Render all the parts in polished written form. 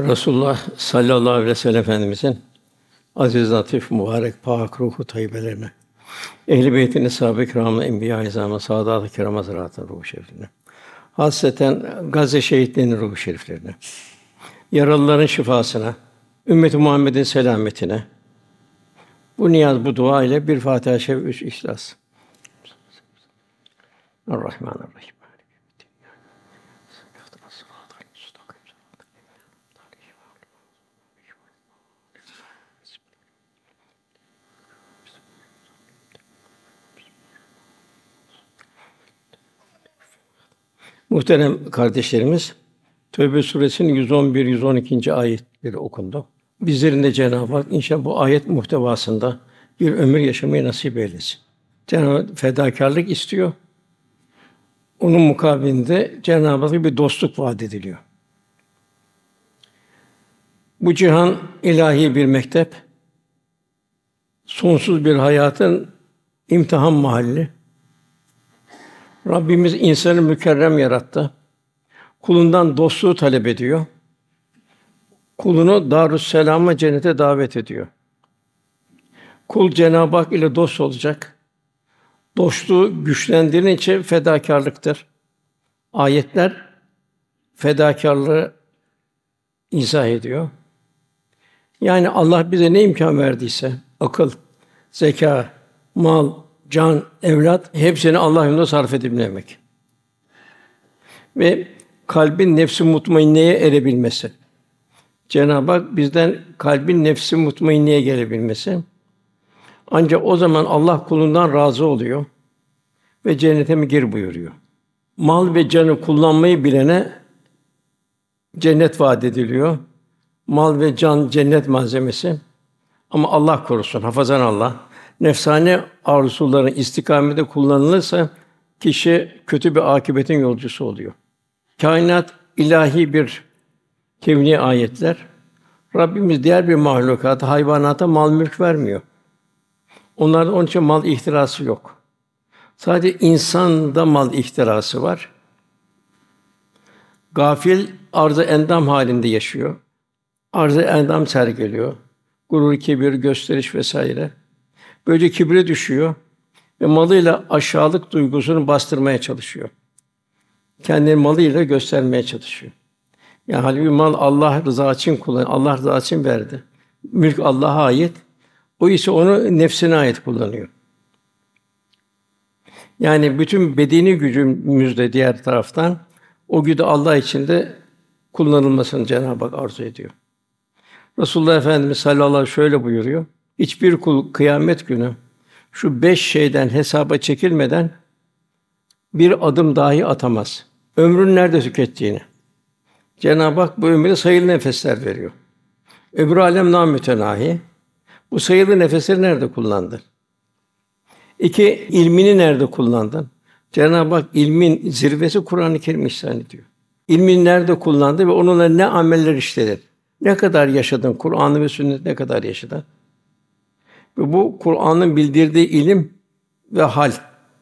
Resulullah sallallahu aleyhi ve sellem Efendimizin aziz, latif, mübarek, pâk ruhu tayyibelerine, ehl-i beytin, eshâb-ı kirâm, enbiya-i izâm, sâdât-ı kirâm hazretlerinin ruhu şeriflerine, hasreten Gazze şehitlerinin ruhu şeriflerine, yaralıların şifasına, ümmet-i Muhammed'in selametine, bu niyaz, bu dua ile bir Fâtiha-i Şerif, 3 İhlas. Er-Rahmânir-Rahîm. Muhterem kardeşlerimiz, Tevbe suresinin 111 112. ayetleri okundu. Bizlerin de Cenab-ı Hak inşallah bu ayet muhtevasında bir ömür yaşamayı nasip eylesin. Cenab-ı Hak fedakârlık istiyor. Onun mukabilinde Cenab-ı Hak'a bir dostluk vaat ediliyor. Bu cihan ilahi bir mektep, sonsuz bir hayatın imtihan mahalli. Rabbimiz insanı mükerrem yarattı. Kulundan dostluğu talep ediyor. Kulunu Darüsselam'a, cennete davet ediyor. Kul Cenab-ı Hak ile dost olacak. Dostluğu güçlendiren için fedakârlıktır. Ayetler fedakârlığı izah ediyor. Yani Allah bize ne imkân verdiyse, akıl, zekâ, mal, can, evlat, hepsini Allah yolunda sarf edebilmek. Ve kalbin nefs-i mutmainneye erebilmesi. Cenab-ı Hak bizden kalbin nefs-i mutmainneye gelebilmesi. Ancak o zaman Allah kulundan razı oluyor ve cennete mi gir buyuruyor. Mal ve canı kullanmayı bilene cennet vaat ediliyor. Mal ve can cennet malzemesi. Ama Allah korusun, hafazan Allah. Nefsani arzuların istikamette kullanılırsa kişi kötü bir akıbetin yolcusu oluyor. Kainat ilahi bir kevni ayetler. Rabbimiz diğer bir mahlukata, hayvanata mal mülk vermiyor. Onlarda onun için mal ihtirası yok. Sadece insanda mal ihtirası var. Gafil arz-ı endam halinde yaşıyor. Arz-ı endam sergiliyor. Gurur, kibir, gösteriş vesaire. Böylece kibre düşüyor ve malıyla aşağılık duygusunu bastırmaya çalışıyor. Kendini malıyla göstermeye çalışıyor. Yani halbuki mal Allah rızası için Allah rızası için verdi. Mülk Allah'a ait. O ise onu nefsine ait kullanıyor. Yani bütün bedeni gücümüz de diğer taraftan o gücü Allah için de kullanılmasını Cenab-ı Hak arzu ediyor. Resulullah Efendimiz sallallahu aleyhi ve sellem şöyle buyuruyor. Hiçbir kul kıyamet günü şu 5 şeyden hesaba çekilmeden bir adım dahi atamaz. Ömrün nerede tükettiğini. Cenab-ı Hak bu ömre sayılı nefesler veriyor. Öbür alem namütenahi. Bu sayılı nefesleri nerede kullandın? 2, ilmini nerede kullandın? Cenab-ı Hak ilmin zirvesi Kur'an-ı Kerim ihsan ediyor. İlmini nerede kullandı ve onunla ne ameller işledin? Ne kadar yaşadın? Kur'an'ı ve sünnet ne kadar yaşadın? Ve bu Kur'an'ın bildirdiği ilim ve hal.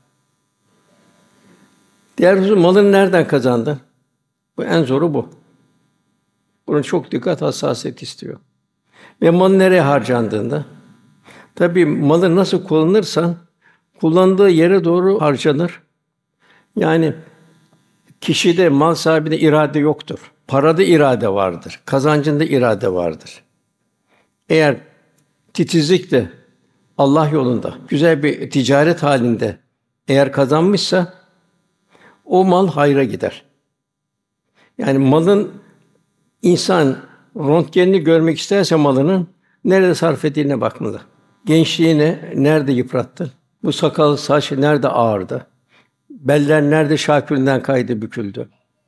Diğer husus malını nereden kazandın? Bu en zoru bu. Bunun çok dikkat, hassasiyet istiyor. Ve mal nereye harcandığında, tabii malı nasıl kullanırsan kullandığı yere doğru harcanır. Yani kişide, mal sahibinde irade yoktur. Parada irade vardır. Kazancında irade vardır. Eğer titizlikle Allah yolunda güzel bir ticaret halinde eğer kazanmışsa o mal hayra gider. Yani malın insan röntgenini görmek isterse malının nerede sarf ettiğine bakmalı. Gençliğini nerede yıprattı? Bu sakal, saç nerede ağardı? Beller nerede şakülünden kaydı, büküldü?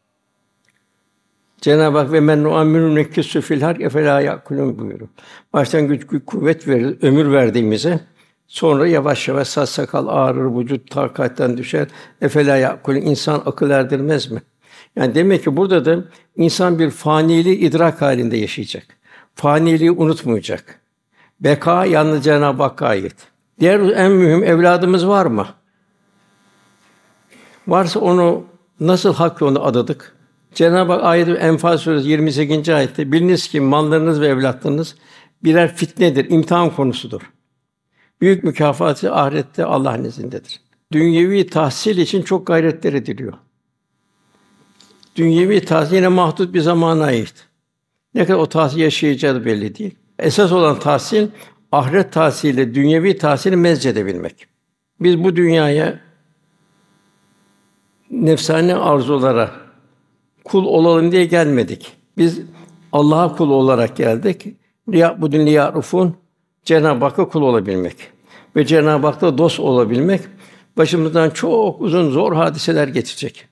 Cenab-ı Hak ve men nu'ammiru nekkisu fil hark efela ya'kulun buyuruyor. Baştan güç, kuvvet verir, ömür verdiğimize sonra yavaş yavaş saç sakal ağarır, vücut takatten düşer. Efela ya'kulun, insan akıl erdirmez mi? Yani demek ki burada da insan bir faniliği idrak halinde yaşayacak. Faniliği unutmayacak. Beka yalnız Cenab-ı Hakk'a ait. Diğer en mühim, evladımız var mı? Varsa onu nasıl hak yoluna adadık? Cenab-ı Hak ayet-i Enfal suresi 28. ayette biliniz ki mallarınız ve evlatlarınız birer fitnedir, imtihan konusudur. Büyük mükafatı ahirette Allah nezdindedir. Dünyevi tahsil için çok gayretler ediliyor. Dünyevi tahsil yine mahdut bir zamana ait. Ne kadar o tahsil yaşayacağı belli değil. Esas olan tahsil ahiret tahsiliyle dünyevi tahsili mezcedebilmek. Biz bu dünyaya nefsani arzulara kul olalım diye gelmedik. Biz Allah'a kul olarak geldik. Bu dünya rufun Cenab-ı Hakk'a kul olabilmek ve Cenab-ı Hak'la dost olabilmek. Başımızdan çok uzun zor hadiseler geçecek.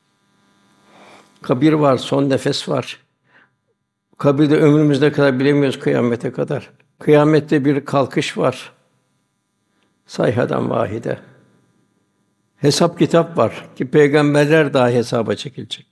Kabir var, son nefes var. Kabirde ömrümüzde kadar bilemiyoruz kıyamete kadar. Kıyamette bir kalkış var. Sayhadan vahide. Hesap kitap var ki peygamberler dahi hesaba çekilecek.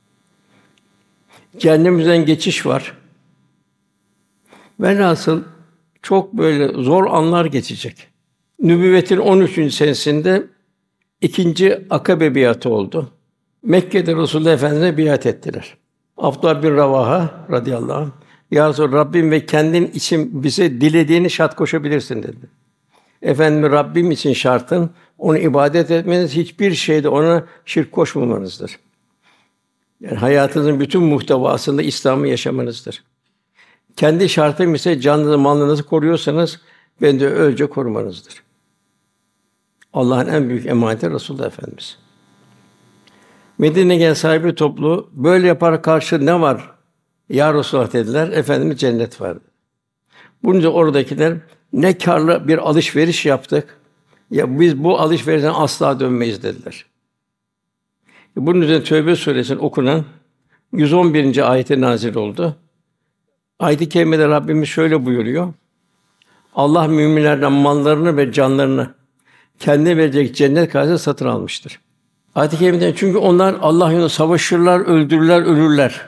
Cehennemden geçiş var. Velhasıl çok böyle zor anlar geçecek. Nübüvvetin 13. senesinde ikinci Akabe biatı oldu. Mekke'de Resulullah Efendimiz'e biat ettiler. Abdullah bin Ravaha radıyallahu anh, "Ya Resulallah, Rabbim ve kendin için bize dilediğini şart koşabilirsin." dedi. Efendimiz, Rabbim için şartın onu ibadet etmeniz, hiçbir şeyde ona şirk koşmamanızdır. Yani hayatınızın bütün muhtevasında İslam'ı yaşamanızdır. Kendi şartım ise canınızı, malınızı koruyorsanız ben de ölce korumanızdır. Allah'ın en büyük emaneti Resulullah Efendimiz. Medine'ye gelen sahibi topluluğu böyle yaparak karşı ne var? Ya Resulullah dediler. Efendimiz cennet var. Bunca oradakiler ne kârlı bir alışveriş yaptık. Ya biz bu alışverişten asla dönmeyiz dediler. Bunun üzerine Tövbe suresinin okunan 111. ayeti nazil oldu. Ayet-i kerimede Rabbimiz şöyle buyuruyor: Allah müminlerden mallarını ve canlarını kendine verecek cennet karşısında satın almıştır. Ayet-i kerimede çünkü onlar Allah yolunda savaşırlar, öldürürler, ölürler.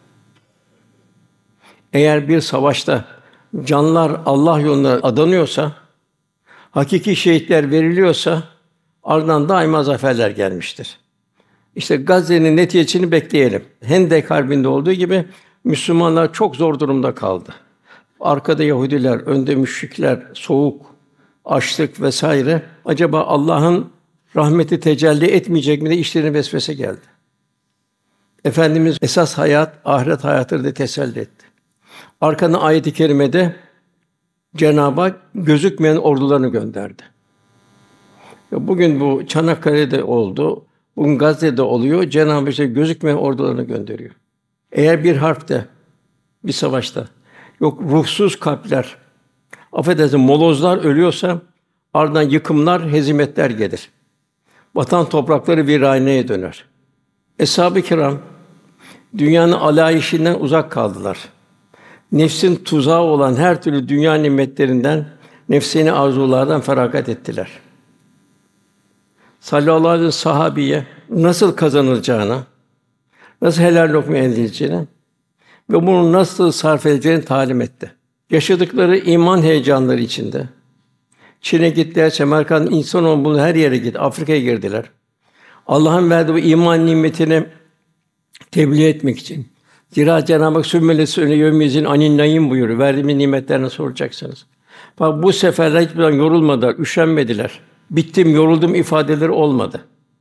Eğer bir savaşta canlar Allah yolunda adanıyorsa, hakiki şehitler veriliyorsa ardından daima zaferler gelmiştir. İşte Gazze'nin neticesini bekleyelim. Hendek Harbi'nde olduğu gibi Müslümanlar çok zor durumda kaldı. Arkada Yahudiler, önde müşrikler, soğuk, açlık vesaire. Acaba Allah'ın rahmeti tecelli etmeyecek mi diye işlerine vesvese geldi. Efendimiz esas hayat ahiret hayatıdır diye teselli etti. Arkadan ayet-i kerimede Cenab-ı Hak gözükmeyen ordularını gönderdi. Bugün bu Çanakkale'de oldu, bugün Gazze'de oluyor. Cenab-ı Hak işte gözükmeyen ordularını gönderiyor. Eğer bir harpte, bir savaşta yok ruhsuz kalpler, affedersin molozlar ölüyorsa ardından yıkımlar, hezimetler gelir. Vatan toprakları viraneye döner. Eshab-ı kiram dünyanın alayişinden uzak kaldılar. Nefsin tuzağı olan her türlü dünya nimetlerinden, nefsini arzulardan feragat ettiler. Sallallahu aleyhi ve sahabiye nasıl kazanılacağını, nasıl helal lokma elde edileceğini ve bunu nasıl sarf edeceğini talim etti. Yaşadıkları iman heyecanları içinde Çin'e gittiler, Semerkant, insanoğlu bunu her yere gitti, Afrika'ya girdiler. Allah'ın verdiği bu iman nimetini tebliğ etmek için. Zira Cenab-ı Hak "Sümmelesi öyle yevmizin anin naim" buyuruyor. Verdiğimiz nimetlerine soracaksınız. Bak bu seferler hiçbir zaman yorulmadılar, üşenmediler. Bittim, yoruldum ifadeleri olmadı.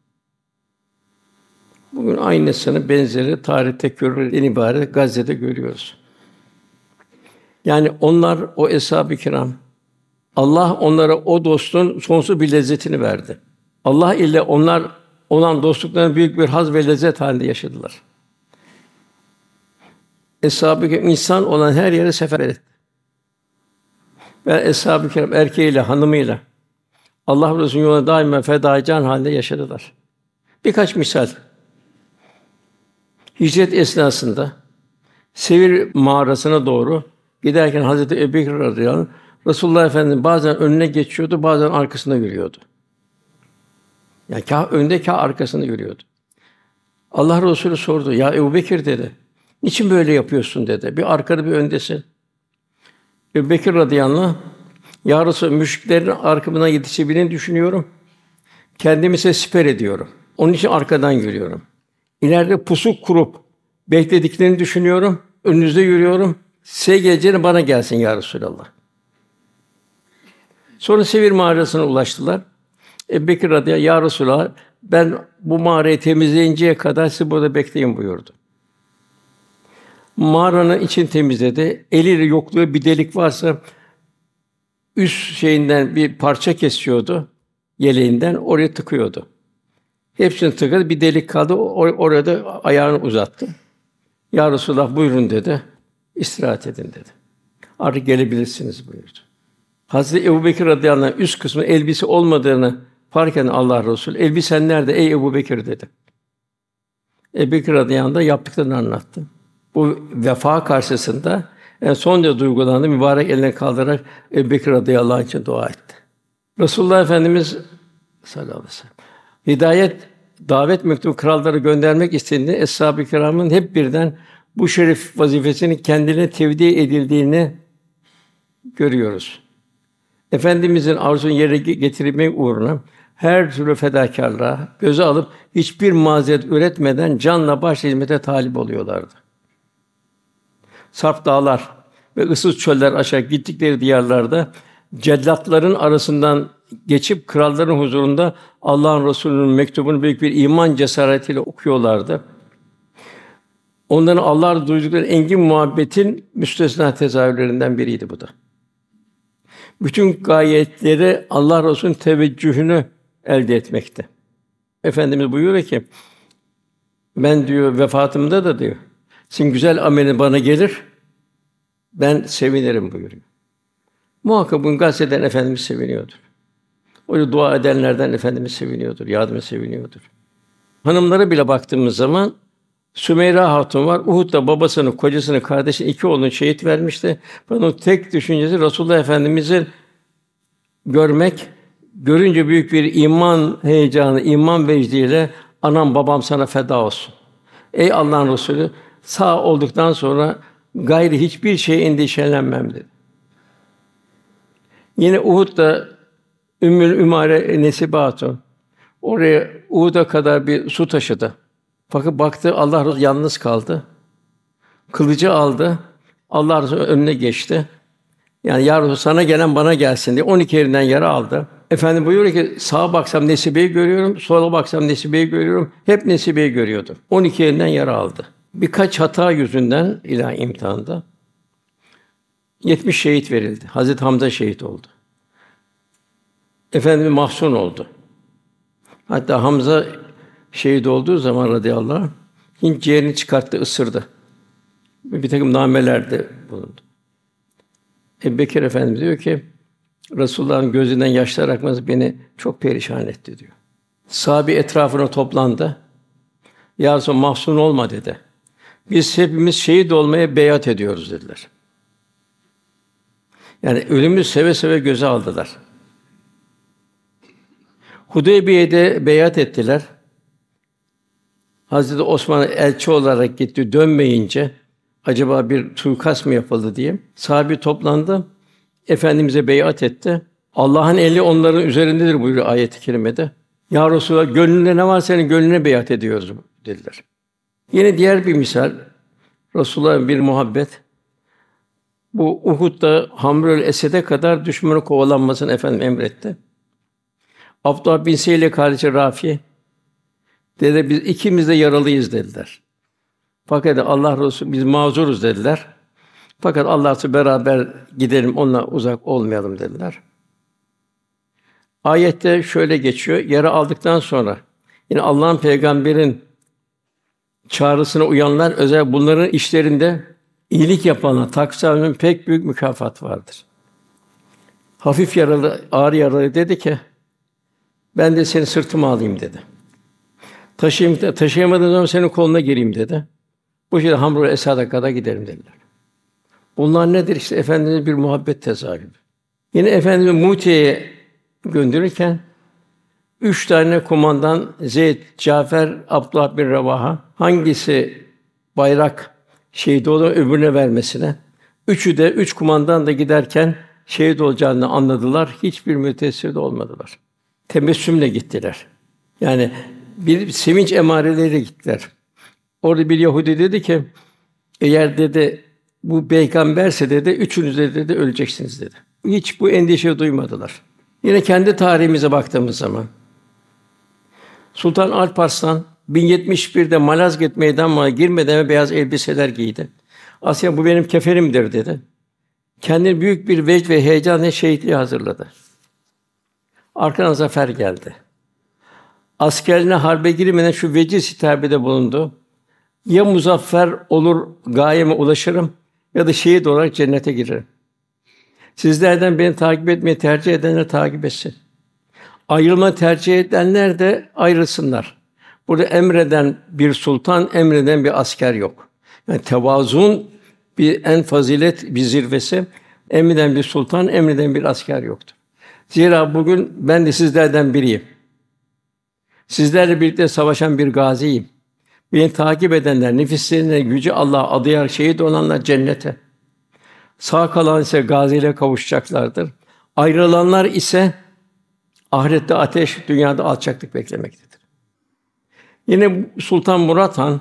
Bugün aynısını, benzeri tarih tekerrürden ibaret Gazze'de görüyoruz. Yani onlar, o eshab-ı kiram, Allah onlara o dostluğun sonsuz bir lezzetini verdi. Allah ile onlar olan dostluklarını büyük bir haz ve lezzet halinde yaşadılar. Eshab-ı kiram insan olan her yere seferber etti. Ve eshab-ı kiram erkeğiyle, hanımıyla Allah Resulü'nün yoluna daima fedâ can halinde yaşadılar. Birkaç misal. Hicret esnasında Sevir mağarasına doğru giderken Hazreti Ebubekir radıyallahu anh Resulullah Efendimiz bazen önüne geçiyordu, bazen arkasında yürüyordu. Yani kâh önde, kâh arkasında yürüyordu. Allah Resulü sordu, "Ya Ebubekir" dedi, "niçin böyle yapıyorsun?" dedi. "Bir arkada, bir öndesin." Ebubekir radıyallahu anh, "Ya Resulallah, müşriklerin arkamdan yetişebildiğini düşünüyorum. Kendimi ise siper ediyorum. Onun için arkadan yürüyorum. İleride pusu kurup Beklediklerini düşünüyorum. Önünüzde yürüyorum. Size geleceğine bana gelsin ya Resulallah. Sonra Sevir mağarasına ulaştılar. Ebubekir radıyallahu anh, ya Resulallah, ben bu mağarayı temizleyinceye kadar siz burada bekleyin buyurdu. Mağaranın içini temizledi. Eliyle yokluğu bir delik varsa üst şeyinden bir parça kesiyordu, yeleğinden oraya tıkıyordu. Hepsini tıkadı, bir delik kaldı. Oraya da ayağını uzattı. Ya Resulallah buyurun dedi. İstirahat edin dedi. Artık gelebilirsiniz buyurdu. Hazreti Ebubekir radıyallahu anh üst kısmı elbise olmadığını fark eden Allah Resulü, elbisen nerede ey Ebubekir dedi. Ebubekir radıyallahu anh da yaptıklarını anlattı. Bu vefa karşısında en son derece duygulandı, mübarek elini kaldırarak Ebubekir radıyallahu anh için dua etti. Resulullah Efendimiz sallallahu aleyhi ve sellem hidayet davet mektubu krallara göndermek istediğinde eshab-ı kiramın hep birden bu şeref vazifesinin kendine tevdi edildiğini görüyoruz. Efendimizin arzusunu yerine getirmek uğruna her türlü fedakârlığa göze alıp hiçbir mazeret üretmeden canla başla hizmete talip oluyorlardı. Sarp dağlar ve ıssız çöller aşağı gittikleri diyarlarda cellatların arasından geçip kralların huzurunda Allah'ın Resulü'nün mektubunu büyük bir iman cesaretiyle okuyorlardı. Onların Allah'a duydukları engin muhabbetin müstesna tezahürlerinden biriydi bu da. Bütün gayetleri Allah Resulü'nün teveccühünü elde etmekte. Efendimiz buyuruyor ki, ben diyor vefatımda da diyor, sizin güzel amelin bana gelir, ben sevinirim buyuruyor. Muhakkak bunu gazeteden Efendimiz seviniyordur. Öyle dua edenlerden Efendimiz seviniyordur, yardıma seviniyordur. Hanımlara bile baktığımız zaman Sümeyra Hatun var. Uhud'da babasını, kocasını, kardeşini, iki oğlunu şehit vermişti. Onun tek düşüncesi Resulullah Efendimiz'i görmek, görünce büyük bir iman heyecanı, iman vecdiyle anam babam sana feda olsun. Ey Allah'ın Resulü, sağ olduktan sonra gayri hiçbir şeye endişelenmem dedi. Yine Uhud'da Ümmül Ümare Nesibe Hatun oraya Uhud'a kadar bir su taşıdı. Fakat baktı Allah Resulü yalnız kaldı. Kılıcı aldı. Allah Resulü önüne geçti. Yani ya Resulü sana gelen bana gelsin diye 12 yerinden yara aldı. Efendim buyuruyor ki sağa baksam Nesibe'yi görüyorum, sola baksam Nesibe'yi görüyorum. Hep Nesibe'yi görüyordu. 12 yerinden yara aldı. Birkaç hata yüzünden ilahi imtihanda 70 şehit verildi. Hazreti Hamza şehit oldu. Efendimiz mahzun oldu. Hatta Hamza şehit olduğu zaman radıyallahu anh Hint ciğerini çıkarttı, ısırdı. Birtakım namelerde bulundu. Ebubekir Efendimiz diyor ki Resulullah'ın gözünden yaşlar akması beni çok perişan etti diyor. Sahabe etrafına toplandı. Ya Resulallah mahzun olma dedi. Biz hepimiz şehit olmaya beyat ediyoruz dediler. Yani ölümü seve seve göze aldılar. Hudeybiye'de beyat ettiler. Hazreti Osman elçi olarak gitti, dönmeyince acaba bir suikast mı yapıldı diye sahabe toplandı. Efendimize beyat etti. Allah'ın eli onların üzerindedir buyuruyor ayet-i kerimede. Ya Resulallah gönlünde ne var senin gönlüne beyat ediyoruz dediler. Yine diğer bir misal Resulullah'ın bir muhabbet. Bu Uhud'da Hamrül Esed'e kadar düşmanı kovalanmasını Efendimiz emretti. Abdullah bin Seyyid ile kardeşi Rafi dedi biz ikimiz de yaralıyız dediler. Fakat Allah Resulü biz mazuruz dediler. Fakat Allah'la beraber gidelim, onunla uzak olmayalım dediler. Ayette şöyle geçiyor. Yara aldıktan sonra yine Allah'ın peygamberin çağrısına uyanlar özel bunların işlerinde iyilik yapanlar takvîminin pek büyük mükafat vardır. Hafif yaralı, ağır yaralı dedi ki ben de seni sırtıma alayım dedi. Taşıyamadığım zaman senin koluna gireyim dedi. Bu şekilde Hamrul Esad'a kadar giderim dediler. Bunlar nedir? İşte Efendimiz'in bir muhabbet tezahürü. Yine Efendimiz Mu'te'ye gönderirken 3 tane kumandan Zeyd, Cafer, Abdullah bin Revaha hangisi bayrak şehit olur öbürüne vermesine. Üçü de üç kumandan da giderken şehit olacağını anladılar. Hiçbir müteessir de olmadılar. Tebessümle gittiler. Yani bir sevinç emareleri gittiler. Orada bir Yahudi dedi ki, eğer dedi bu peygamberse dedi, üçünüz de dedi öleceksiniz dedi. Hiç bu endişeyi duymadılar. Yine kendi tarihimize baktığımız zaman Sultan Alparslan 1071'de Malazgirt Meydanı'na girmeden beyaz elbiseler giydi. Aslında bu benim kefenimdir dedi. Kendini büyük bir vecd ve heyecanla şehitliğe hazırladı. Arkadan zafer geldi. Askerine harbe girmeden şu veciz hitabede bulundu. Ya muzaffer olur, gayeme ulaşırım ya da şehit olarak cennete girerim. Sizlerden beni takip etmeyi tercih edenler takip etsin. Ayrılma tercih edenler de ayrılsınlar. Burada emreden bir sultan, emreden bir asker yok. Yani tevazuun bir en fazilet bir zirvesi, emreden bir sultan, emreden bir asker yoktur. Zira bugün ben de sizlerden biriyim. Sizlerle birlikte savaşan bir gaziyim. Beni takip edenler, nefislerine gücü Allah'a adayarak şehit olanlar cennete. Sağ kalan ise gaziyle kavuşacaklardır. Ayrılanlar ise ahirette ateş, dünyada alçaklık beklemektedir. Yine Sultan Murat Han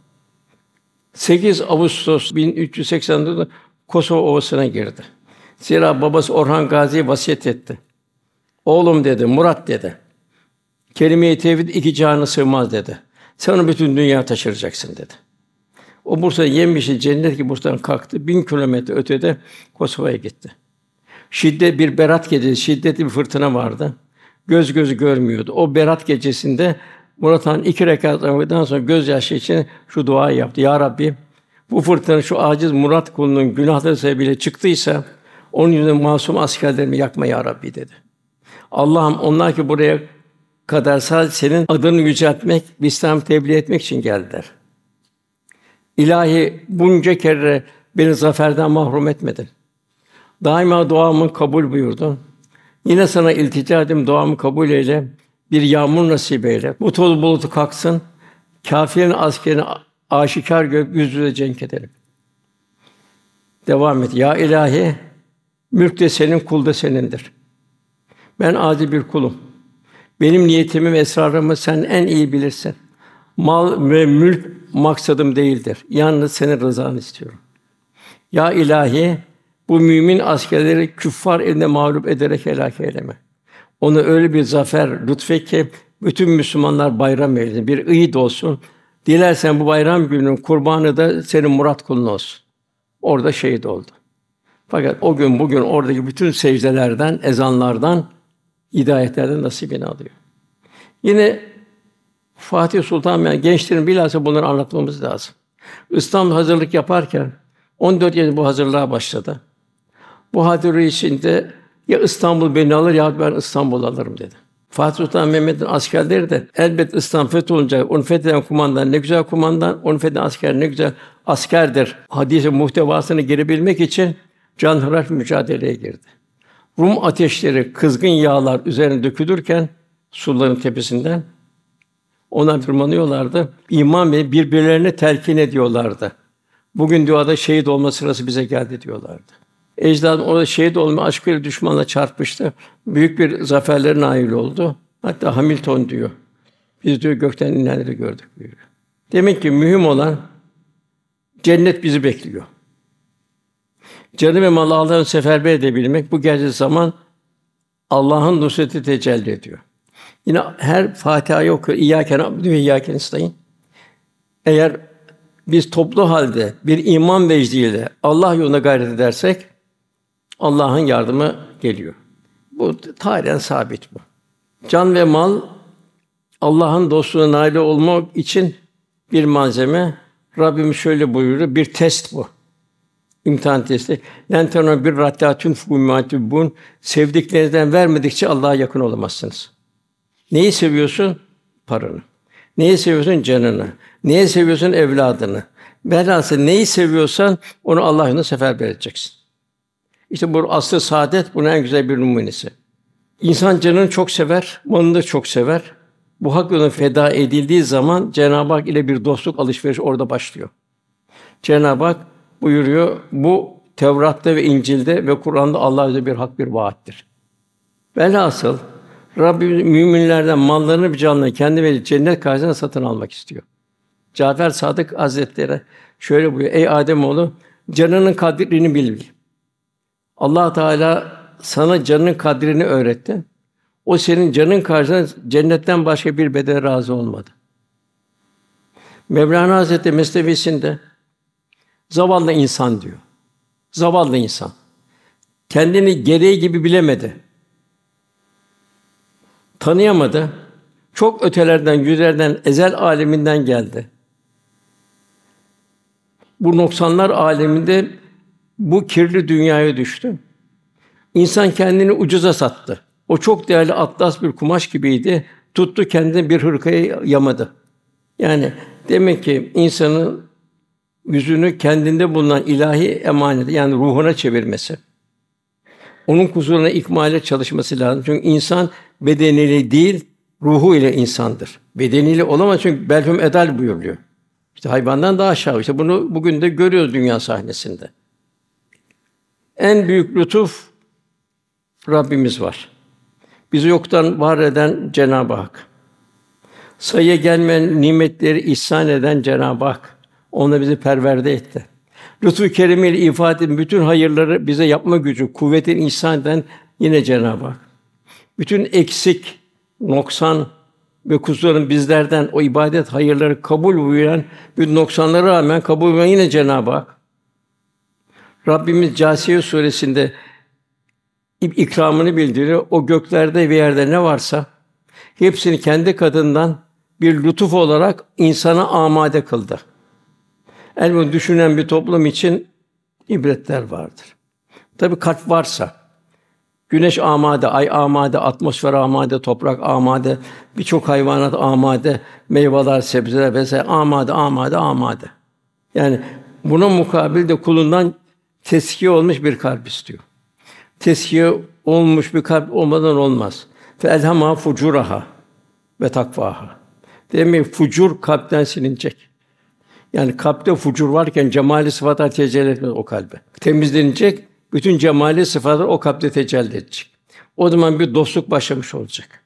8 Ağustos 1384'de Kosova Ovası'na girdi. Zira babası Orhan Gazi'ye vasiyet etti. Oğlum dedi, Murat dedi. Kelime-i tevhid iki cihana sığmaz dedi. Sen onu bütün dünya taşıracaksın dedi. O Bursa yemişi cennet gibi Bursa'dan kalktı. 1000 kilometre ötede Kosova'ya gitti. Bir berat gecesi, şiddetli bir fırtına vardı. Göz gözü görmüyordu. O berat gecesinde Murat Han 2 rekat namazdan sonra gözyaşı için şu duayı yaptı. Ya Rabbi, bu fırtına şu aciz Murat kulunun günahları sebebiyle çıktıysa onun yüzünden masum askerlerimi yakma ya Rabbi dedi. Allah'ım onlar ki buraya kadar sadece senin adını yüceltmek, İslam'ı tebliğ etmek için geldiler. İlahi bunca kere beni zaferden mahrum etmedin. Daima duamı kabul buyurdun. Yine sana iltica edeyim, duamı kabul eyle. Bir yağmur nasip eyle. Bu toz bulutu kalksın. Kâfirin askerini aşikâr görüp yüz yüze cenk edelim. Devam et. Ya ilahi, mülk de senin, kul da senindir. Ben âcil bir kulum. Benim niyetimi ve esrarımı sen en iyi bilirsin. Mal ve mülk maksadım değildir. Yalnız senin rızanı istiyorum. Ya ilahi, bu mümin askerleri küffar eline mağlup ederek helak eyleme. Onu öyle bir zafer lütfet ki bütün Müslümanlar bayram eylesin. Bir ıyid olsun. Dilersen bu bayram gününün kurbanı da senin Murat kulun olsun. Orada şehit oldu. Fakat o gün bugün oradaki bütün secdelerden, ezanlardan, hidayetlerden nasibini alıyor. Yine Fatih Sultan Mehmet gençlerin bilhassa bunları anlatmamız lazım. İstanbul hazırlık yaparken 14 yaşında bu hazırlığa başladı. Bu hadire içinde ya İstanbul beni alır ya ben İstanbul alırım dedi. Fatih Sultan Mehmet'in askerleri de elbet İstanbul fetholunca onu fetheden kumandan ne güzel kumandan, onu fetheden asker ne güzel askerdir. Hadisin muhtevasını girebilmek için canhıraş mücadeleye girdi. Rum ateşleri, kızgın yağlar üzerine dökülürken suların tepesinden ona tırmanıyorlardı. İman ve birbirlerine telkin ediyorlardı. Bugün dünyada şehit olma sırası bize geldi diyorlardı. Ecdadım orada şehit olma aşkıyla düşmanla çarpıştı. Büyük bir zaferlere nail oldu. Hatta Hamilton diyor. Biz diyor gökten inenleri gördük diyor. Demek ki mühim olan cennet bizi bekliyor. Canı ve malı Allah'ın seferber edebilmek bu gerçek zaman Allah'ın nusreti tecelli ediyor. Yine her Fatiha'yı okur. İyyâke na'budu ve iyyâke nestaîn. Eğer biz toplu halde bir iman vecdiyle Allah yoluna gayret edersek Allah'ın yardımı geliyor. Bu tarihen sabit bu. Can ve mal Allah'ın dostluğuna nail olmak için bir malzeme. Rabbimiz şöyle buyuruyor. Bir test bu. İmtihan testi. Lenteno bir raddâtün fûmâtübbûn. Sevdiklerinizden vermedikçe Allah'a yakın olamazsınız. Neyi seviyorsun? Paranı. Neyi seviyorsun? Canını. Neyi seviyorsun? Evladını. Velhâsıl neyi seviyorsan onu Allah yolunda seferber edeceksin. İşte bu asr-ı saadet bunun en güzel bir numunesi. İnsan canını çok sever, malını da çok sever. Bu hak yoluna feda edildiği zaman Cenab-ı Hak ile bir dostluk alışverişi orada başlıyor. Cenab-ı Hak buyuruyor, bu Tevrat'ta ve İncil'de ve Kur'an'da Allah'a bir hak bir vaattir. Velhasıl Rabbimiz müminlerden mallarını bir canlı kendi ve cennet karşısında satın almak istiyor. Cafer Sadık Hazretleri şöyle buyuruyor: Ey Âdemoğlu, canının kadrini bil. Allah Teala sana canının kadrini öğretti. O senin canın karşısında cennetten başka bir bedele razı olmadı. Mevlana Hazretleri Mesnevisinde zavallı insan diyor. Zavallı insan. Kendini gereği gibi bilemedi. Tanıyamadı. Çok ötelerden, yüzlerden, ezel aleminden geldi. Bu noksanlar aleminde bu kirli dünyaya düştü. İnsan kendini ucuza sattı. O çok değerli atlas bir kumaş gibiydi. Tuttu kendini bir hırkaya yamadı. Yani demek ki insanın yüzünü kendinde bulunan ilahi emanete, yani ruhuna çevirmesi, onun huzuruna ikmale çalışması lazım. Çünkü insan bedeniyle değil, ruhu ile insandır. Bedeniyle olamaz çünkü belhum edal buyuruyor. İşte hayvandan daha aşağı. İşte bunu bugün de görüyoruz dünya sahnesinde. En büyük lütuf Rabbimiz var. Bizi yoktan var eden Cenab-ı Hak. Sayıya gelmeyen nimetleri ihsan eden Cenab-ı Hak. Onunla bizi perverde etti. Lütfu keremiyle ifade eden bütün hayırları bize yapma gücü, kuvvetini ihsan eden yine Cenab-ı Hak. Bütün eksik, noksan ve kusurların bizlerden o ibadet hayırları kabul buyuran bütün noksanlara rağmen kabul buyuran yine Cenab-ı Hak. Rabbimiz Câsiye suresinde ikramını bildiriyor. O göklerde ve yerde ne varsa hepsini kendi katından bir lütuf olarak insana amade kıldı. Elbette düşünen bir toplum için ibretler vardır. Tabii kalp varsa, güneş amade, ay amade, atmosfer amade, toprak amade, birçok hayvanat amade, meyveler, sebzeler vesaire amade. Yani buna mukabil de kulundan teskiye olmuş bir kalp istiyor. Teskiye olmuş bir kalp olmadan olmaz. Felhama fucuraha ve takvaha. Demek fucur kalpten silinecek. Yani kalpte fucur varken cemali sıfatlar tecelli etmez o kalbe. Temizlenecek, bütün cemali sıfatlar o kalpte tecelli edecek. O zaman bir dostluk başlamış olacak.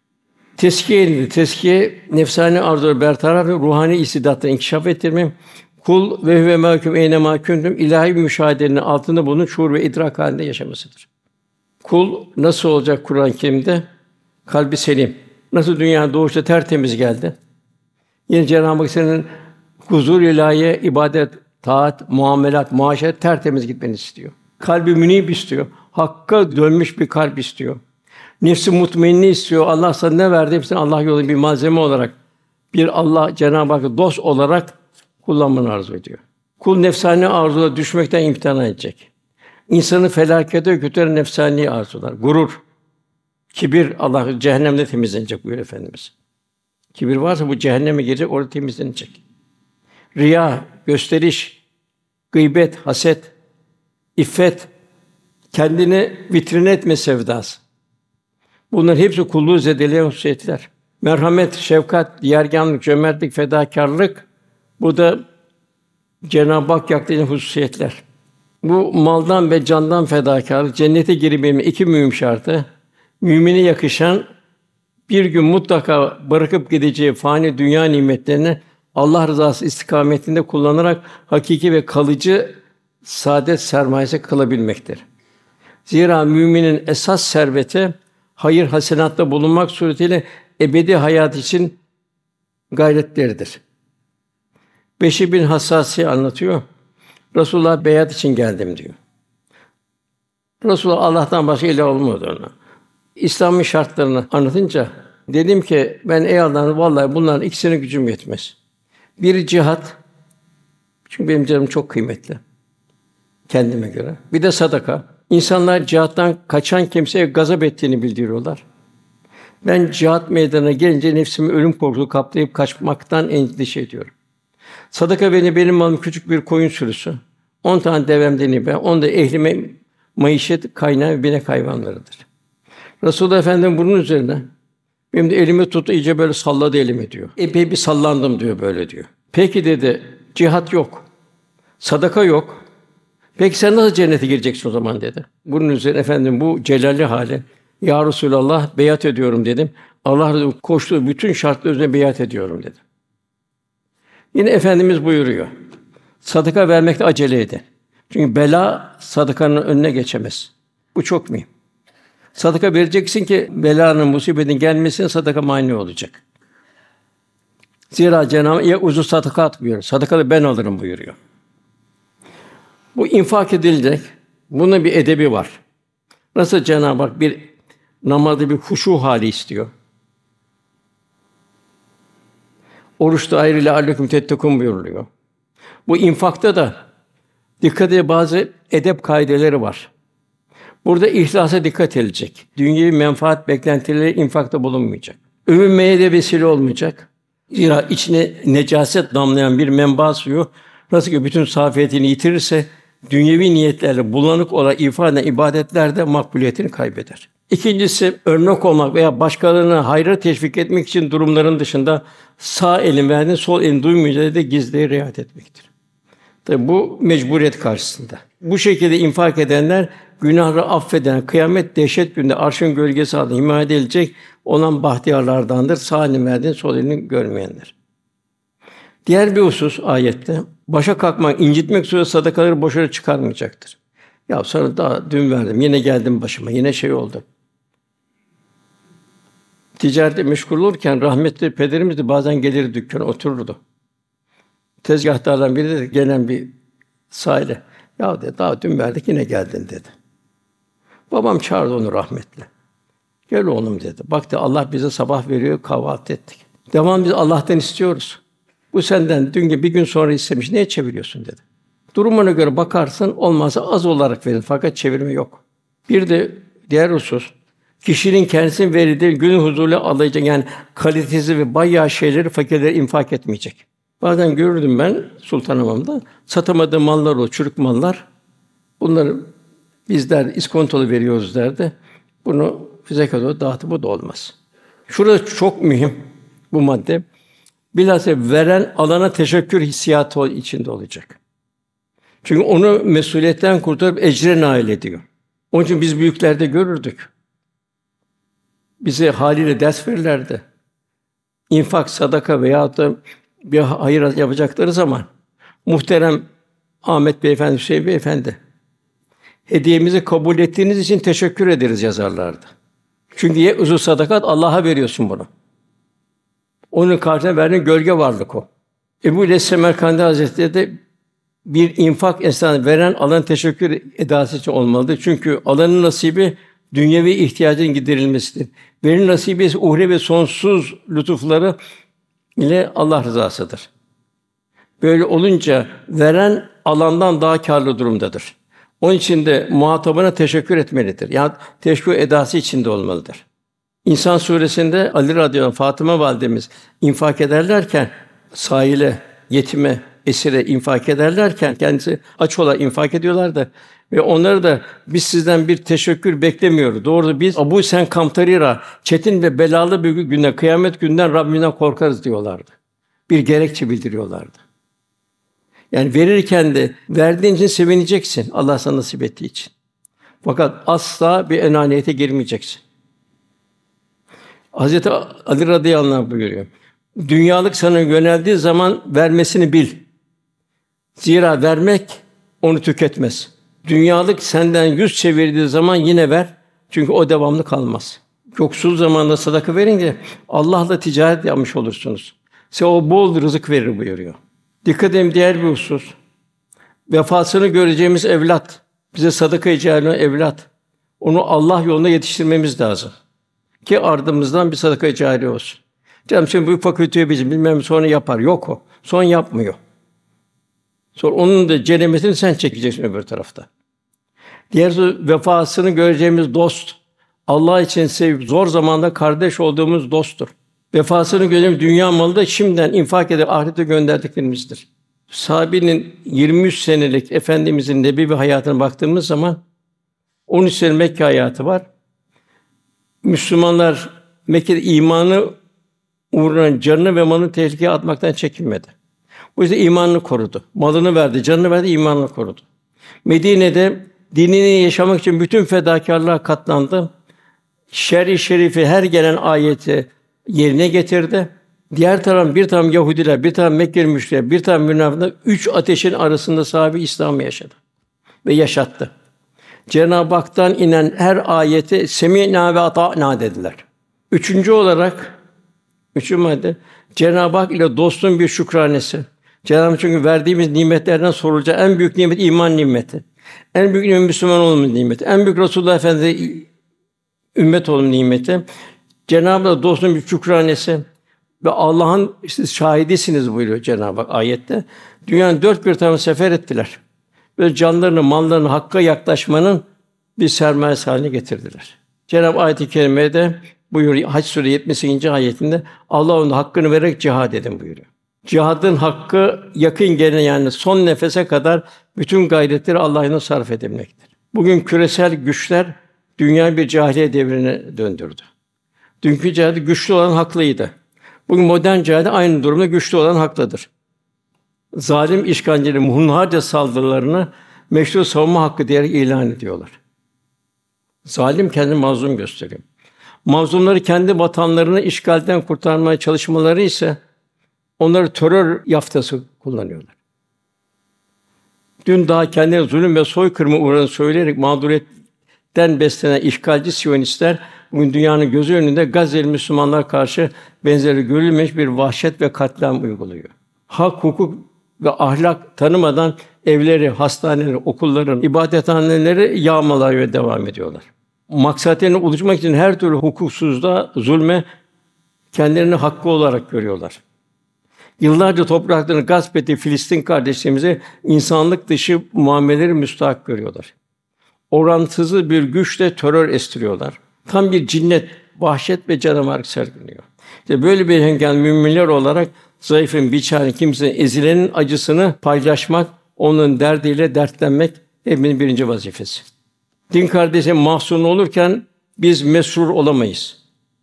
Teskiye nefsani arzuları bertaraf ve ruhani istidatları inkişaf ettirmek. Kul ve huve mahkum eyne mahkumdum ilahi bir müşahedenin altında bunun şuur ve idrak halinde yaşamasıdır. Kul nasıl olacak Kur'an-ı Kerim'de? Kalbi selim. Nasıl dünya doğuşta tertemiz geldi? Yine Cenab-ı Hak senin huzur ilahiye, ibadet, taat, muamelat, muaşeret tertemiz gitmeni istiyor. Kalbi münib istiyor. Hakka dönmüş bir kalp istiyor. Nefsi mutmainne istiyor. Allah sana ne verdi? Hepsini Allah yolunda bir malzeme olarak, bir Allah Cenab-ı Hak dost olarak kullanmanı arzu ediyor. Kul nefsani arzulara düşmekten imtina edecek. İnsanı felakete götüren nefsani arzular, gurur, kibir Allah cehennemde temizlenecek buyuruyor Efendimiz. Kibir varsa bu cehenneme girecek, orada temizlenecek. Riya, gösteriş, gıybet, haset, iffet, kendini vitrine etme sevdası. Bunların hepsi kulluğu zedeleyen hususiyetler. Merhamet, şefkat, yârgânlık, cömertlik, fedâkârlık, bu da Cenab-ı Hak yaklaşan hususiyetler. Bu maldan ve candan fedâkârlık, cennete girmenin iki mühim şartı. Mümine yakışan bir gün mutlaka bırakıp gideceği fani dünya nimetlerini Allah rızası istikametinde kullanarak hakiki ve kalıcı saadet sermayesi kılabilmektir. Zira müminin esas serveti hayır hasenatta bulunmak suretiyle ebedi hayat için gayretleridir. Beşir bin Hassasi anlatıyor. Resulullah beyat için geldim diyor. Resulullah Allah'tan başka ilah olmadı ona. İslam'ın şartlarını anlatınca dedim ki ben ey Allah'ım vallahi bunların ikisine gücüm yetmez. Biri cihat. Çünkü benim canım çok kıymetli. Kendime göre. Bir de sadaka. İnsanlar cihattan kaçan kimseye gazap ettiğini bildiriyorlar. Ben cihat meydanına gelince nefsimi ölüm korkusu kaplayıp kaçmaktan endişe ediyorum. Sadaka benim malım küçük bir koyun sürüsü. 10 tane devemden ibaret. 10 da ehlime maişet kaynağı ve binek hayvanlarıdır. Resulullah Efendimiz bunun üzerine benim de elimi tuttu, iyice böyle salladı elimi diyor. Epey bir sallandım diyor, böyle diyor. Peki dedi, cihat yok, sadaka yok. Peki sen nasıl cennete gireceksin o zaman dedi. Bunun üzerine efendim bu celalli hale, ya Resulallah beyat ediyorum dedim. Allah koştuğu bütün şartlar üzerine beyat ediyorum dedi. Yine Efendimiz buyuruyor. Sadaka vermekte acele edin. Çünkü bela sadakanın önüne geçemez. Bu çok mühim. Sadaka vereceksin ki belanın, musibetin gelmesine sadaka mani olacak. Zira Cenab-ı Hak ya uzu sadakat buyuruyor. Sadakalı ben alırım buyuruyor. Bu infak edilecek. Bunun bir edebi var. Nasıl Cenab-ı Hak bir namazda bir huşu hali istiyor. Oruçta ayrı lealleküm tettekûn buyuruluyor. Bu infakta da dikkat edin bazı edep kaideleri var. Burada ihlasa dikkat edilecek. Dünyevi menfaat beklentileri infakta bulunmayacak. Övünmeye de vesile olmayacak. Zira içine necaset damlayan bir menba suyu nasıl ki bütün safiyetini yitirirse dünyevi niyetlerle bulanık olan ifade ibadetler de makbuliyetini kaybeder. İkincisi örnek olmak veya başkalarını hayra teşvik etmek için durumların dışında sağ elin verdiğini sol elin duymayacağı da gizliye riayet etmektir. Tabi bu mecburiyet karşısında. Bu şekilde infak edenler günahları affeden, kıyamet dehşet günde arşın gölgesi altında himaye edilecek olan bahtiyarlardandır. Sağ elin verdiğini sol elini görmeyenler. Diğer bir husus ayette başa kalkmak, incitmek suretiyle sadakaları boşuna çıkarmayacaktır. Ya sana daha dün verdim, yine geldim başıma, yine şey oldu. Ticarette meşgul olurken rahmetli pederimiz de bazen gelir dükkana otururdu. Tezgâhtardan biri de gelen bir sahiyle, ya dedi, daha dün verdik yine geldin dedi. Babam çağırdı onu rahmetli. Gel oğlum dedi. Bak dedi, Allah bize sabah veriyor, kahvaltı ettik. Devam biz Allah'tan istiyoruz. Bu senden dün gibi bir gün sonra istemiş, niye çeviriyorsun dedi. Durumuna göre bakarsın, olmazsa az olarak verin fakat çevirme yok. Bir de diğer husus, kişinin kendisinin verdiği günün huzuruyla alacak yani kalitesiz ve bayağı şeyleri fakirlere infak etmeyecek. Bazen görürdüm ben Sultanahmet'te satamadığı mallar olur, çürük mallar. Bunları bizler iskontolu veriyoruz derdi. Bunu zekat olarak dağıtıp bu da olmaz. Şurada çok mühim bu madde. Bilhassa veren alana teşekkür hissiyatı içinde olacak. Çünkü onu mesuliyetten kurtarıp ecre nail ediyor. Onun için biz büyüklerde görürdük. Bize haliyle ders verirlerdi. İnfak, sadaka veyahut da bir hayır yapacakları zaman muhterem Ahmet Beyefendi, Hüseyin Beyefendi hediyemizi kabul ettiğiniz için teşekkür ederiz yazarlardı. Çünkü uzun sadakat Allah'a veriyorsun bunu. Onun karşılığında verdiğin gölge varlık o. Ebu İlyas Semerkandi Hazretleri de bir infak esnasında veren alan teşekkür edası için olmalıdır. Çünkü alanın nasibi dünyevi ihtiyacın giderilmesidir. Verin nasibi ise uhrevi ve sonsuz lütufları ile Allah rızasıdır. Böyle olunca veren alandan daha kârlı durumdadır. Onun için de muhatabına teşekkür etmelidir. Yani teşekkür edası içinde olmalıdır. İnsan suresinde Ali radıyallahu anh, Fatıma validemiz infak ederlerken sahile, yetime, esire infak ederlerken kendisi aç olarak infak ediyorlardı ve onlara da biz sizden bir teşekkür beklemiyoruz. Doğru biz Abu Sen Kamtarira çetin ve belalı bir günde kıyamet günden Rabbimizden korkarız diyorlardı. Bir gerekçe bildiriyorlardı. Yani verirken de verdiğin için sevineceksin Allah sana nasip ettiği için. Fakat asla bir enaniyete girmeyeceksin. Hazreti Ali radıyallahu anh buyuruyor. Dünyalık sana yöneldiği zaman vermesini bil. Zira vermek onu tüketmez. Dünyalık senden yüz çevirdiği zaman yine ver. Çünkü o devamlı kalmaz. Yoksul zamanında sadaka verince Allah'la ticaret yapmış olursunuz. Size o bol rızık verir buyuruyor. Dikkat edin diğer bir husus. Vefasını göreceğimiz evlat. Bize sadaka-i cariye evlat. Onu Allah yolunda yetiştirmemiz lazım. Ki ardımızdan bir sadaka-i cariye olsun. Canım şimdi bu fakülteye bizim bilmem sonra yapar. Yok o. Son yapmıyor. Sonra onun da ceremesini sen çekeceksin öbür tarafta. Diğer vefasını göreceğimiz dost. Allah için sevip zor zamanda kardeş olduğumuz dosttur. Vefasını göreceğimiz dünya malı da şimdiden infak edip ahirete gönderdiklerimizdir. Sahabenin 23 senelik Efendimizin nebevi hayatına baktığımız zaman 13 sene Mekke hayatı var. Müslümanlar Mekke'de imanı uğruna canını ve malını tehlikeye atmaktan çekinmedi. Bu yüzden imanını korudu. Malını verdi, canını verdi, imanını korudu. Medine'de dinini yaşamak için bütün fedakârlığa katlandı. Şer-i şerifi her gelen ayeti yerine getirdi Diğer taraf bir taraf Yahudiler, bir taraf Mekkeli müşrikler, bir taraf münafıklar 3 ateşin arasında sahabe İslam'ı yaşadı ve yaşattı. Cenab-ı Hak'tan inen her ayete semî'nâ ve ata'nâ dediler. Üçüncü madde Cenab-ı Hak ile dostluğun bir şükranesi. Cenab-ı Hak çünkü verdiğimiz nimetlerden sorulacak en büyük nimet iman nimeti. En büyük nimet Müslüman olma nimeti. En büyük Resulullah Efendimiz ümmet olma nimeti. Cenab-ı Hak dostluğun bir şükranesi ve Allah'ın şahidisiniz buyuruyor Cenab-ı Hak ayette. Dünyanın dört bir tarafını sefer ettiler. Böyle canlarını, mallarını Hakk'a yaklaşmanın bir sermayesi haline getirdiler. Cenab-ı ayet-i kerimede buyuruyor Hac Sûre 78. ayetinde Allah onun hakkını vererek cihad edin buyuruyor. Cihadın hakkı yakın gelene yani son nefese kadar bütün gayretleri Allah yolunda sarf edilmektir. Bugün küresel güçler dünyayı bir cahiliye devrine döndürdü. Dünkü cihadı güçlü olan haklıydı. Bugün modern cihadı aynı durumda güçlü olan haklıdır. Zalim işgalcilerin hunharca saldırılarını meşru savunma hakkı diyerek ilan ediyorlar. Zalim kendini mazlum gösteriyor. Mazlumları kendi vatanlarını işgalden kurtarmaya çalışmaları ise onları terör yaftası kullanıyorlar. Dün daha kendileri zulüm ve soykırıma uğradığını söyleyerek mağduriyetten beslenen işgalci Siyonistler bugün dünyanın gözü önünde Gazze'li Müslümanlar karşı benzeri görülmemiş bir vahşet ve katliam uyguluyor. Hak, hukuk ve ahlak tanımadan evleri, hastaneleri, okulların, ibadethaneleri yağmalamaya devam ediyorlar. Maksatlarına ulaşmak için her türlü hukuksuzluğa, zulme kendilerini hakkı olarak görüyorlar. Yıllarca topraklarını gasp ettiği Filistin kardeşlerimize insanlık dışı muameleleri müstahak görüyorlar. Orantısız bir güçle terör estiriyorlar. Tam bir cinnet, vahşet ve canavarlık sergiliyor. İşte böyle bir hengamede müminler olarak zayıfın, biçarenin, kimsenin, ezilenin acısını paylaşmak, onun derdiyle dertlenmek hepimizin birinci vazifesi. Din kardeşim mahzun olurken biz mesrur olamayız.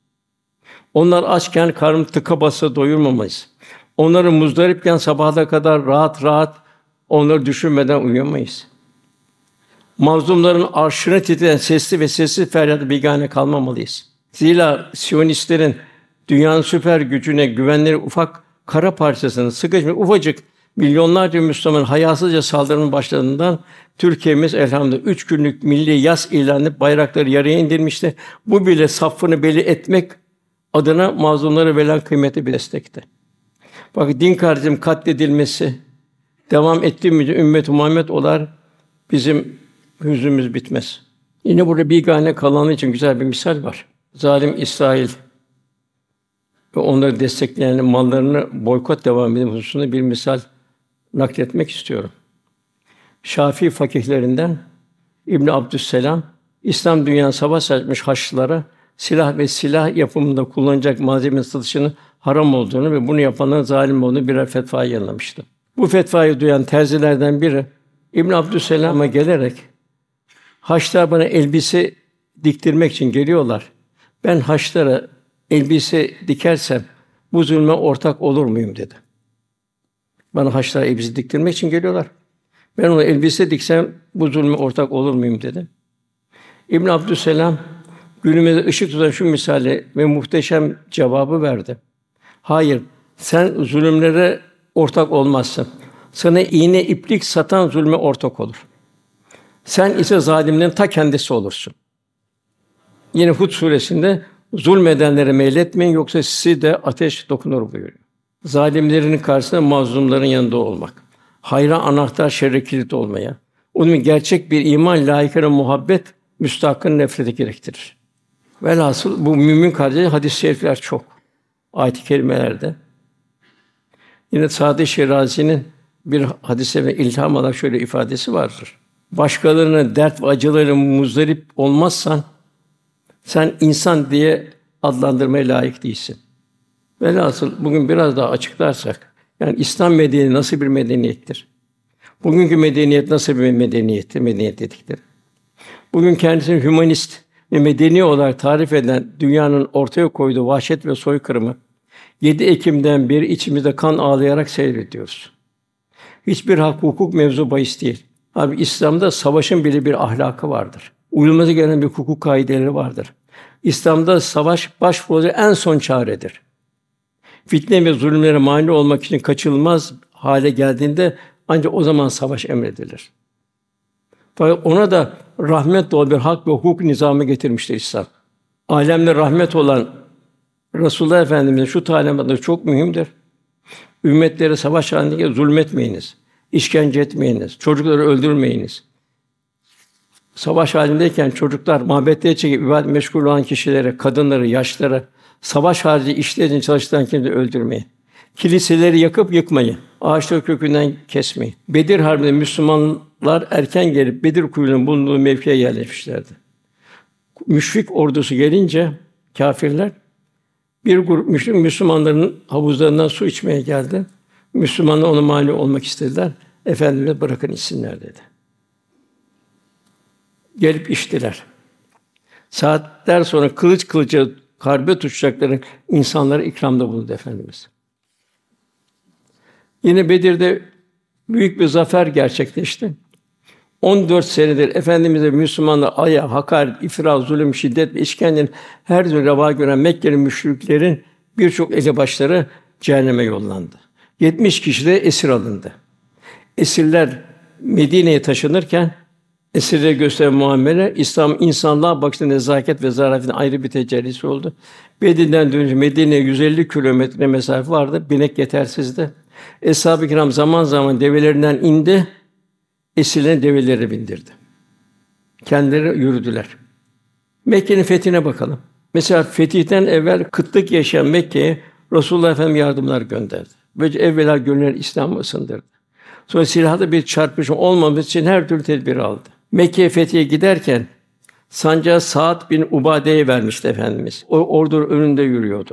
Onlar açken karnı tıka basa doyurmamayız. Onları muzdaripken sabaha kadar rahat onları düşünmeden uyuyamayız. Mazlumların arşını titreyen sesli ve sessiz feryadı bigane kalmamalıyız. Zira Siyonistlerin dünyanın süper gücüne güvenleri ufak kara parçasını sıkışmış ufacık milyonlarca Müslüman hayasızca saldırının başladığından Türkiye'miz elhamdülillah 3 günlük milli yas ilan edip bayrakları yarıya indirmişti. Bu bile safını belli etmek adına mazlumlara verilen kıymetli bir destekti. Bak din kardeşim katledilmesi devam ettiği müddetçe ümmet-i Muhammed olar bizim hüznümüz bitmez. Yine burada bigane kalanı için güzel bir misal var. Zalim İsrail ve onları destekleyen mallarını boykot devam eden hususunda bir misal nakletmek istiyorum. Şafii fakihlerinden İbn Abdüsselam İslam dünyasına savaş açmış Haçlılara silah ve silah yapımında kullanacak malzemenin satışını haram olduğunu ve bunu yapanların zalim olduğunu birer fetva yayınlamıştı. Bu fetvayı duyan terzilerden biri İbn Abdüsselam'a gelerek Haçlılar bana elbise diktirmek için geliyorlar. Ben Haçlılara elbise dikersem bu zulme ortak olur muyum dedi. Bana Haçlılara elbise diktirmek için geliyorlar. Ben ona elbise diksem bu zulme ortak olur muyum dedi. İbn Abdüsselam günümüzde ışık tutan şu misali ve muhteşem cevabı verdi. Hayır, sen zulümlere ortak olmazsın. Sana iğne iplik satan zulme ortak olur. Sen ise zalimlerin ta kendisi olursun. Yine Hud suresinde zulmedenlere meyletmeyin yoksa sizi de ateş dokunur buyuruyor. Zalimlerin karşısında mazlumların yanında olmak. Hayra anahtar, şerre kilit olmaya. Onun gerçek bir iman, layıkına muhabbet, müstahakın nefreti gerektirir. Velhasıl bu mümin kardeşler hadis-i şerifler çok. Ayet-i kerimelerde. Yine Sa'd-ı Şirazi'nin bir hadise ve ilham olarak şöyle ifadesi vardır. Başkalarının dert ve acılarına muzdarip olmazsan sen insan diye adlandırmaya layık değilsin. Velhasıl bugün biraz daha açıklarsak, yani İslam medeniyeti nasıl bir medeniyettir? Bugünkü medeniyet nasıl bir medeniyettir? Medeniyet dedikleri. Bugün kendisini hümanist ve medeni olarak tarif eden dünyanın ortaya koyduğu vahşet ve soykırımı 7 Ekim'den beri içimizde kan ağlayarak seyrediyoruz. Hiçbir hak, hukuk mevzu bahis değil. Abi İslam'da savaşın bile bir ahlakı vardır. Uyulması gereken bir hukuk kaideleri vardır. İslam'da savaş başvurulacak en son çaredir. Fitne ve zulümlere mani olmak için kaçınılmaz hale geldiğinde ancak o zaman savaş emredilir. Fakat ona da rahmet dolu bir hak ve hukuk nizamı getirmiştir İslam. Âlemde rahmet olan Resulullah Efendimiz'in şu talimatları çok mühimdir. Ümmetlere savaş halinde zulmetmeyiniz, işkence etmeyiniz, çocukları öldürmeyiniz. Savaş halindeyken çocuklar mabetleri çekip ibadet meşgul olan kişilere, kadınları, yaşlıları, savaş harici işler için çalıştıran kimseleri öldürmeyin. Kiliseleri yakıp yıkmayın. Ağaçları kökünden kesmeyin. Bedir Harbi'nde Müslümanlar erken gelip Bedir kuyunun bulunduğu mevkiye yerleşmişlerdi. Müşrik ordusu gelince kâfirler bir grup müşrik Müslümanların havuzlarından su içmeye geldi. Müslümanlar ona mani olmak istediler. Efendimiz bırakın içsinler dedi. Gelip içtiler. Saatler sonra kılıç kılıca harbe tutacakları insanlara ikramda bulundu Efendimiz. Yine Bedir'de büyük bir zafer gerçekleşti. 14 senedir Efendimiz'e Müslümanlar aya, hakaret, iftira, zulüm, şiddet ve işkencenin her türlü reva gören Mekkeli müşriklerin birçok elebaşları cehenneme yollandı. 70 kişi de esir alındı. Esirler Medine'ye taşınırken esirlere gösteren muamele İslam insanlığa bakışta nezaket ve zarafetin ayrı bir tecellisi oldu. Bedir'den dönünce Medine'ye 150 kilometre mesafe vardı. Binek yetersizdi. Eshab-ı kiram zaman zaman develerinden indi, esirlerini develere bindirdi. Kendileri yürüdüler. Mekke'nin fethine bakalım. Mesela fetihten evvel kıtlık yaşayan Mekke'ye Resulullah Efendimiz yardımlar gönderdi. Böylece evvela gönüller İslam'a ısındırdı. Sonra silahlı bir çarpışma olmaması için her türlü tedbir aldı. Mekke'ye fethiye giderken sancağı Sa'd bin Ubade'ye vermişti Efendimiz. O ordunun önünde yürüyordu.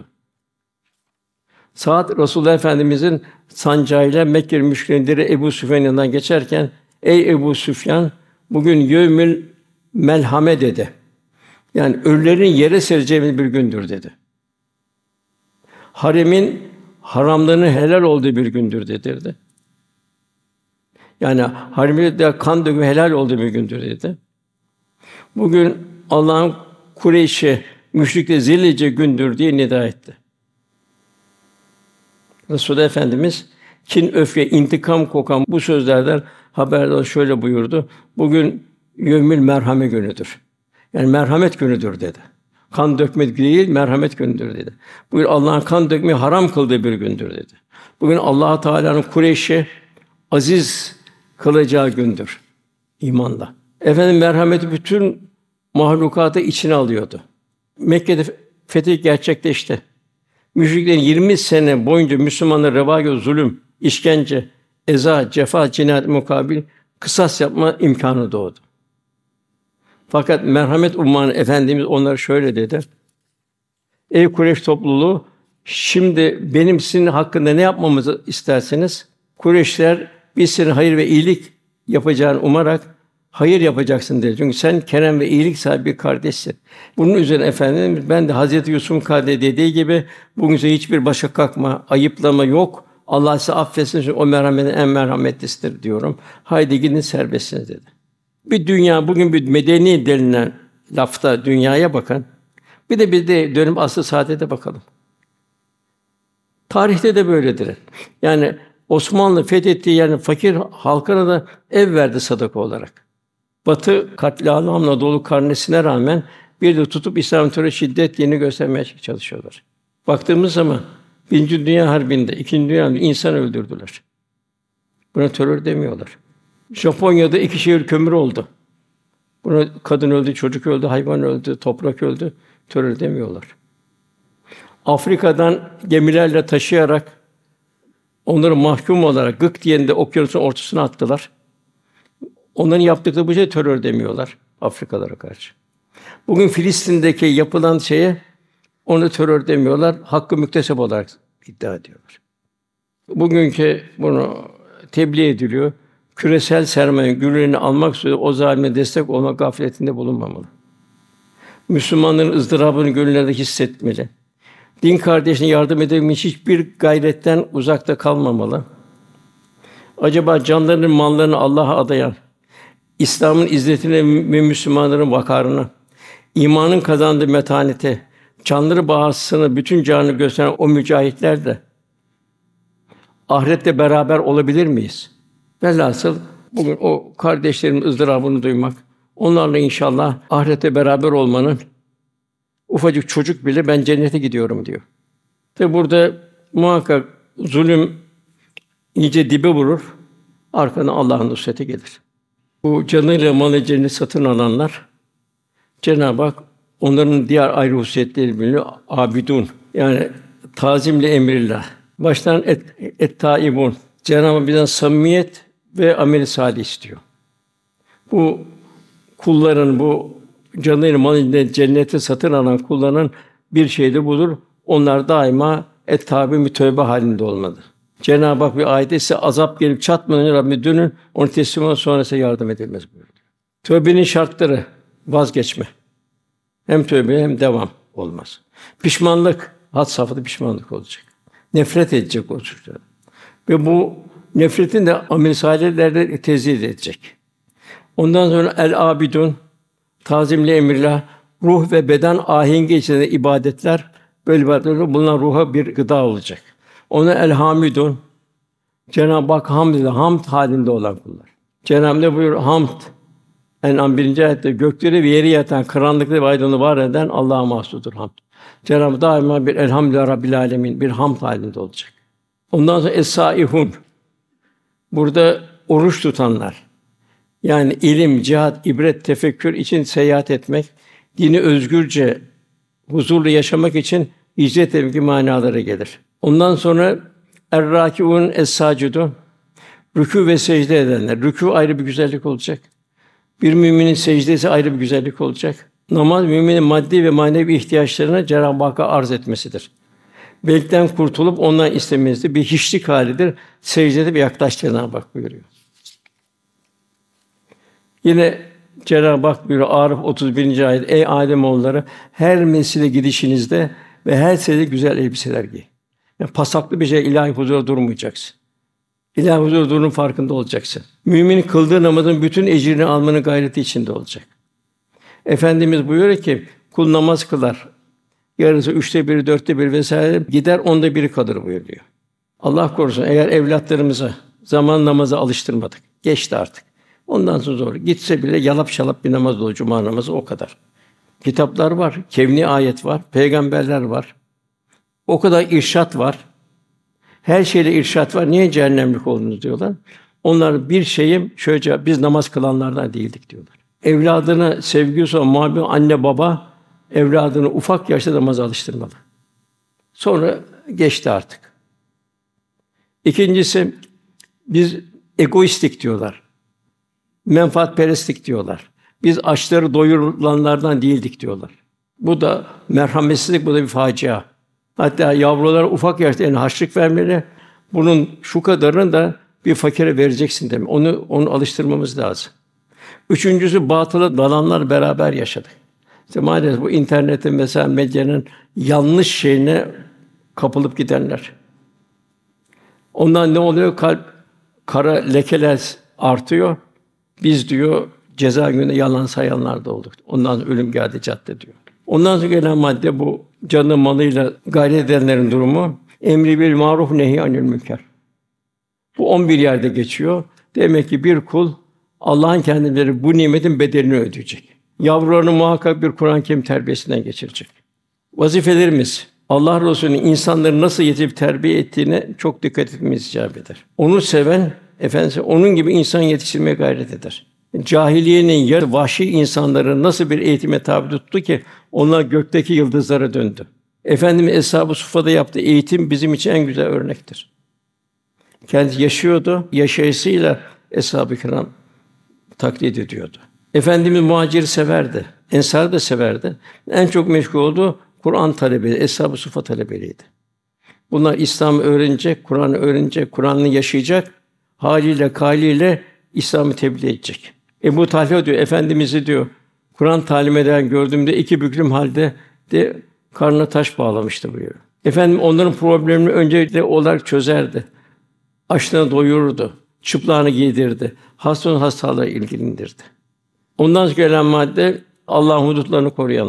Sa'd Resulullah Efendimizin sancağıyla Mekke müşrikleri Ebu Süfyan'ın yanından geçerken "Ey Ebu Süfyan, bugün yevmül melhame" dedi. Yani ölülerin yere sereceği bir gündür dedi. Haremin haramlarının helal olduğu bir gündür dedi. Yani harimde kan dökümü helal olduğu bir gündür dedi. Bugün Allah'ın Kureyş'e müşrikleri zillice gündür diye nida etti. Resulullah Efendimiz kin, öfke, intikam kokan bu sözlerden haberdar şöyle buyurdu. Bugün yevmül merhame günüdür. Yani merhamet günüdür dedi. Kan dökmek değil, merhamet günüdür dedi. Bugün Allah'ın kan dökmeyi haram kıldığı bir gündür dedi. Bugün Allah Teala'nın Kureyş'e aziz kılacağı gündür imanla. Efendim merhameti bütün mahlukatı içine alıyordu. Mekke'de fetih gerçekleşti. Müşriklerin 20 sene boyunca Müslümanlara reva göre zulüm, işkence, eza, cefa, cinayet mukabil kısas yapma imkânı doğdu. Fakat merhamet ummanı Efendimiz onlara şöyle dedi: Ey Kureyş topluluğu, şimdi benim sizin hakkında ne yapmamızı isterseniz, Kureyşler biz senin hayır ve iyilik yapacağını umarak hayır yapacaksın dedi. Çünkü sen kerem ve iyilik sahibi bir kardeşsin. Bunun üzerine Efendimiz ben de Hazreti Yusuf'un kardeşi dediği gibi bugün size hiçbir başa kalkma, ayıplama yok. Allah sizi affetsin çünkü o merhametin en merhametlisidir diyorum. Haydi gidin serbestsiniz dedi. Bir dünya bugün bir medeni denilen lafta dünyaya bakın. Bir de dönüp asr-ı saadete bakalım. Tarihte de böyledir. Yani Osmanlı fethettiği yani fakir halkına da ev verdi sadaka olarak. Batı katliamla dolu karnesine rağmen bir de tutup İslam terör şiddet yeni göstermeye çalışıyorlar. Baktığımız zaman Birinci Dünya Harbi'nde, İkinci Dünya Harbi'nde insan öldürdüler. Buna terör demiyorlar. Japonya'da 2 şehir kömür oldu. Buna kadın öldü, çocuk öldü, hayvan öldü, toprak öldü. Terör demiyorlar. Afrika'dan gemilerle taşıyarak onları mahkum olarak Gık diye de okyanusun ortasına attılar. Onların yaptıkları bu şey terör demiyorlar Afrikalara karşı. Bugün Filistin'deki yapılan şeye onu terör demiyorlar, hakkı müktesep olarak iddia ediyorlar. Bugünkü bunu tebliğ ediliyor. Küresel sermayenin gürlerini almak üzere o zalime destek olmak gafletinde bulunmamalı. Müslümanların ızdırabını gönüllerde hissetmeli. Din kardeşine yardım edebilmek için hiçbir gayretten uzakta kalmamalı. Acaba canlarını, mallarını Allah'a adayan, İslam'ın izzetine ve Müslümanların vakarına, imanın kazandığı metanete, canları bahasına bütün canını gösteren o mücahitler de ahirette beraber olabilir miyiz? Velhasıl bugün o kardeşlerin ızdırabını duymak, onlarla inşallah ahirette beraber olmanın, ufacık çocuk bile ben cennete gidiyorum diyor. Tabi burada muhakkak zulüm iyice dibe vurur, arkadan Allah'ın nusreti gelir. Bu canıyla malı cennet satın alanlar, Cenab-ı Hak onların diğer ayrı hususiyetleri biliyor. Abidun, yani tazimle emrillah. Baştan et-taibun. Cenab-ı Hak bizden samimiyet ve amel-i salih istiyor. Bu kulların, bu canıyla malıyla cenneti satın alan kulların bir şeyi de budur. Onlar daima et-tabi tövbe halinde olmalı. Cenab-ı Hak bir ayette size azap gelip çatmadan önce Rabbime dönün, onu teslim olun, sonra size yardım edilmez buyuruyor. Tövbenin şartları vazgeçme. Hem tövbe hem devam olmaz. Pişmanlık, had safhada pişmanlık olacak. Nefret edecek o çocuklar. Ve bu nefretin de amel-i salihlerde tezid edecek. Ondan sonra el-abidun, tazimli emirler, ruh ve beden ahengi içinde ibadetler, böyle ibadetler bunlar ruha bir gıda olacak. Ona el-hamidun, Cenab-ı Hak hamd halinde olan kullar. Cenab-ı Hak buyuruyor hamd. En'am 1. ayette gökleri ve yeri yaratan, karanlıkları ve aydınlığı var eden Allah'a mahsustur hamd. Cenab-ı Hak daima bir elhamdülillah rabbil âlemin, bir hamd halinde olacak. Ondan sonra es-sâihûn. Burada oruç tutanlar, yani ilim, cihat, ibret, tefekkür için seyahat etmek, dini özgürce, huzurlu yaşamak için hicret etmek manaları gelir. Ondan sonra er-râkiûn es-sâcidûn. Rükû ve secde edenler. Rükû ayrı bir güzellik olacak. Bir müminin secdesi ayrı bir güzellik olacak. Namaz müminin maddi ve manevi ihtiyaçlarını Cenab-ı Hakk'a arz etmesidir. Belkten kurtulup ondan istemesidir. Bir hiçlik halidir. Secdede bir yaklaş Cenab-ı Hak buyuruyor. Yine Cenab-ı Hak buyuruyor Araf 31. ayet: Ey Âdemoğulları, her mescide gidişinizde ve her secdede güzel elbiseler giy. Yani pasaklı bir şey ilahi huzurda durmayacaksın. İlahi huzurunun farkında olacaksın. Mümin kıldığı namazın bütün ecrini almanın gayreti içinde olacak. Efendimiz buyuruyor ki kul namaz kılar. Yarısı 1/3, 4'te 1 vesaire gider 1/10 kalır buyuruyor. Allah korusun eğer evlatlarımıza zaman namaza alıştırmadık. Geçti artık. Ondan sonra zor. Gitse bile yalap şalap bir namaz olur, cuma namazı o kadar. Kitaplar var, kevni ayet var, peygamberler var. O kadar irşat var. Her şeyle irşat var. Niye cehennemlik oldunuz diyorlar. Onlar bir şeyim şöyle cevap, biz namaz kılanlardan değildik diyorlar. Evladına sevgisi olan muhabbet anne baba evladını ufak yaşta namaza alıştırmalı. Sonra geçti artık. İkincisi biz egoistik diyorlar. Menfaatperestlik diyorlar. Biz açları doyurulanlardan değildik diyorlar. Bu da merhametsizlik, bu da bir facia. Hatta yavrulara ufak yaşta yani harçlık vermeli. Bunun şu kadarını da bir fakire vereceksin demek. Onu alıştırmamız lazım. Üçüncüsü batıla dalanlar beraber yaşadık. İşte maalesef bu internetin mesela medyanın yanlış şeyine kapılıp gidenler. Ondan ne oluyor? Kalp kara lekeler artıyor. Biz diyor ceza günü yalan sayanlar da olduk. Ondan sonra ölüm geldi cadde diyor. Ondan sonra gelen madde bu canı malıyla gayret edenlerin durumu. Emri bil maruf nehy anil münker. Bu 11 yerde geçiyor. Demek ki bir kul Allah'ın kendileri bu nimetin bedelini ödeyecek. Yavrularını muhakkak bir Kur'an-ı Kerim terbiyesinden geçirecek. Vazifelerimiz Allah Resulü'nün insanları nasıl yetiştirip terbiye ettiğine çok dikkat etmemiz icap eder. Onu seven Efendimiz onun gibi insan yetiştirmeye gayret eder. Cahiliyenin yarı vahşi insanları nasıl bir eğitime tabi tuttu ki onlar gökteki yıldızlara döndü. Efendimiz Eshab-ı Suffa'da yaptığı eğitim bizim için en güzel örnektir. Kendisi yaşıyordu, yaşayışıyla Eshab-ı Kiram taklit ediyordu. Efendimiz muhaciri severdi, ensarı da severdi. En çok meşgul olduğu Kur'an talebeleri, Eshab-ı Suffa talebeleriydi. Bunlar İslam'ı öğrenecek, Kur'an'ı öğrenecek, Kur'an'ı yaşayacak, haliyle, kâliyle İslam'ı tebliğ edecek. Ebu Talha diyor, Efendimiz'i diyor, Kur'an talim eden gördüğümde iki büklüm halde de karnına taş bağlamıştı buyuruyor. Efendim onların problemini öncelikle olarak çözerdi. Açlığını doyururdu, çıplağını giydirdi, hasta olan hastalığa ilgilendirdi. Ondan sonra gelen madde Allah'ın hudutlarını koruyanlar.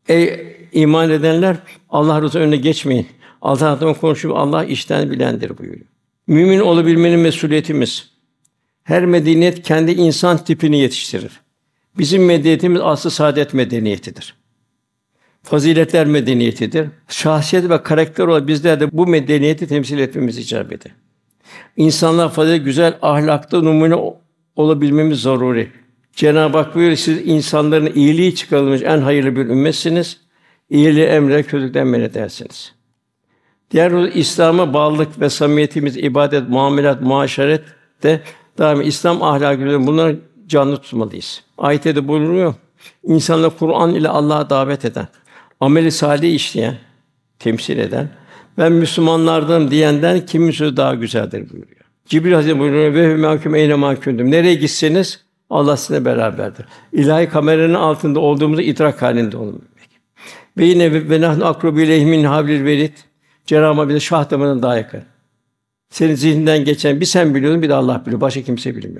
Ey iman edenler, Allah Resulü'nün önüne geçmeyin. Allah hakkında konuşup Allah işten bilendir buyuruyor. Mümin olabilmenin mesuliyetimiz. Her medeniyet kendi insan tipini yetiştirir. Bizim medeniyetimiz asr-ı saadet medeniyetidir. Faziletler medeniyetidir. Şahsiyet ve karakter olarak bizler de bu medeniyeti temsil etmemiz icap eder. İnsanlar fazilet, güzel ahlakta numune olabilmemiz zaruri. Cenab-ı Hak buyuruyor, siz insanların iyiliği çıkarılmış en hayırlı bir ümmetsiniz. İyiliği emreder, kötülükten men edersiniz. Diğer İslam'a bağlılık ve samimiyetimiz, ibadet, muamelat, muaşeret de daima İslam ahlakı üzerine bunları canlı tutmalıyız. Ayette de buyuruyor, insanları Kur'an ile Allah'a davet eden, ameli salih işleyen, temsil eden, ben Müslümanlardanım diyenden kimin sözü daha güzeldir buyuruyor. Cibril Hazretleri buyuruyor, ve hümâküm eyne mâ kuntum. Nereye gitseniz Allah sizinle beraberdir. İlahi kameranın altında olduğumuzu idrak halinde olun demek. Ve yine ve nahnu akrubu ileyhi min hablil verid. Cenab-ı Hak bize şah damarından daha yakın. Senin zihninden geçen bir sen biliyorsun, bir de Allah biliyor. Başka kimse bilmiyor.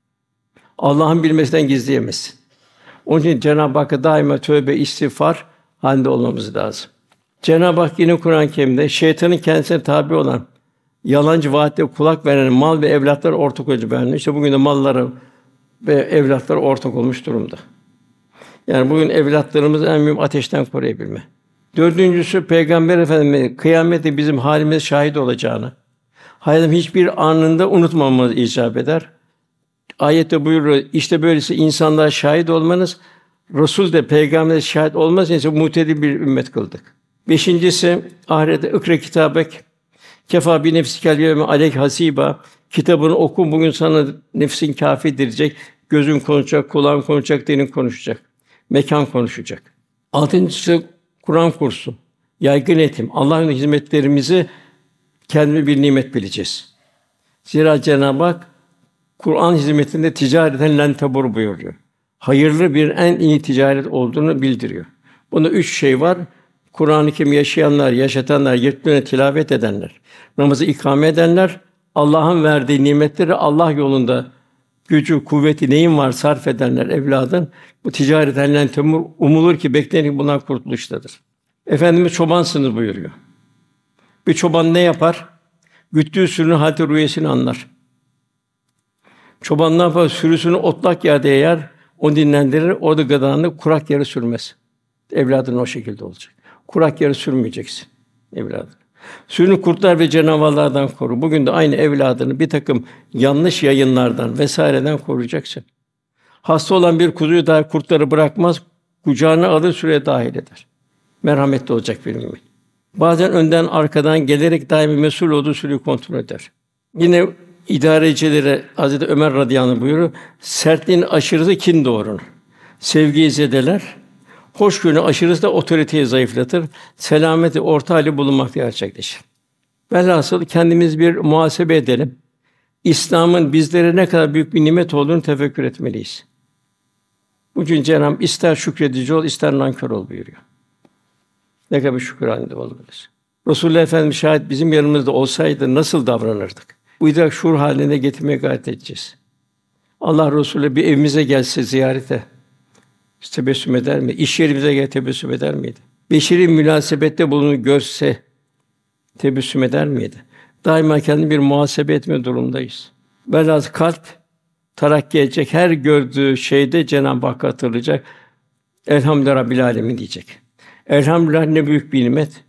Allah'ın bilmesinden gizleyemezsin. Onun için Cenab-ı Hakk'a daima tövbe, istiğfar halinde olmamız lazım. Cenab-ı Hak yine Kur'an-ı Kerim'de şeytanın kendisine tabi olan yalancı vaatlere kulak veren mal ve evlatlar ortak olduğunu beyan. İşte bugün de malları ve evlatlar ortak olmuş durumda. Yani bugün evlatlarımızı en mühim ateşten koruyabilme. Dördüncüsü Peygamber Efendimiz kıyamette bizim halimize şahit olacağını, hayatın hiçbir anında unutmamamız icap eder. Ayette buyuruyor, işte böylesi insanlara şahit olmanız, Resul de Peygamber'e şahit olmaz için muhtedi bir ümmet kıldık. Beşincisi ahirette ikra kitabek kefa bi nefsikel yevme aleyk hasiba. Kitabını oku, bugün sana nefsin kâfi diyecek. Gözün konuşacak, kulağın konuşacak, dilin konuşacak. Mekan konuşacak. Altıncısı Kur'an kursu. Yaygın eğitim. Allah'ın hizmetlerimizi kendimize bir nimet bileceğiz. Zira Cenab-ı Hak Kur'an hizmetinde ticareten len tebur buyuruyor. Hayırlı bir en iyi ticaret olduğunu bildiriyor. Bunda üç şey var. Kur'an-ı Kerim yaşayanlar, yaşatanlar, yetlûne tilavet edenler, namazı ikame edenler, Allah'ın verdiği nimetleri Allah yolunda gücü, kuvveti neyin var sarf edenler evladın bu ticareten len temur umulur ki beklenir ki bundan kurtuluştadır. Efendimiz çobansınız buyuruyor. Bir çoban ne yapar? Güttüğü sürünün hâl-i rüyesini anlar. Çoban ne yapar? Sürüsünü otlak yerde yayar, onu dinlendirir, orada gıdanı kurak yere sürmez. Evladın o şekilde olacak. Kurak yere sürmeyeceksin evladını. Sürünü kurtlar ve canavarlardan koru. Bugün de aynı evladını bir takım yanlış yayınlardan vesaireden koruyacaksın. Hasta olan bir kuzuyu dahi kurtları bırakmaz, kucağına alır sürüye dâhil eder. Merhametli olacak bir mümin. Bazen önden arkadan gelerek daima mesul olduğu sürüyü kontrol eder. Yine idarecilere Hazreti Ömer radıyallahu anh buyuruyor, sertliğin aşırısı kin doğurur. Sevgiyi zedeler, hoşgörünün aşırısı da otoriteyi zayıflatır. Selameti orta hali bulunmakta gerçekleşir. Velhasıl kendimiz bir muhasebe edelim. İslam'ın bizlere ne kadar büyük bir nimet olduğunu tefekkür etmeliyiz. Bugün Cenab-ı Hak ister şükredici ol, ister nankör ol buyuruyor. Ne kadar şükür halinde olmalıyız. Resulullah Efendimiz şayet bizim yanımızda olsaydı nasıl davranırdık? Bu idrak şuur haline getirmeye gayret edeceğiz. Allah Resulü bir evimize gelse ziyarete tebessüm eder mi? İş yerimize gelse tebessüm eder miydi? Beşeri münasebette bulunur görse tebessüm eder miydi? Daima kendini bir muhasebe etme durumundayız. Velhâsıl kalp terakki edecek, her gördüğü şeyde Cenab-ı Hakk'ı hatırlayacak. Elhamdülillah Rabbil âlemin diyecek. Elhamdülillah ne büyük bir nimet.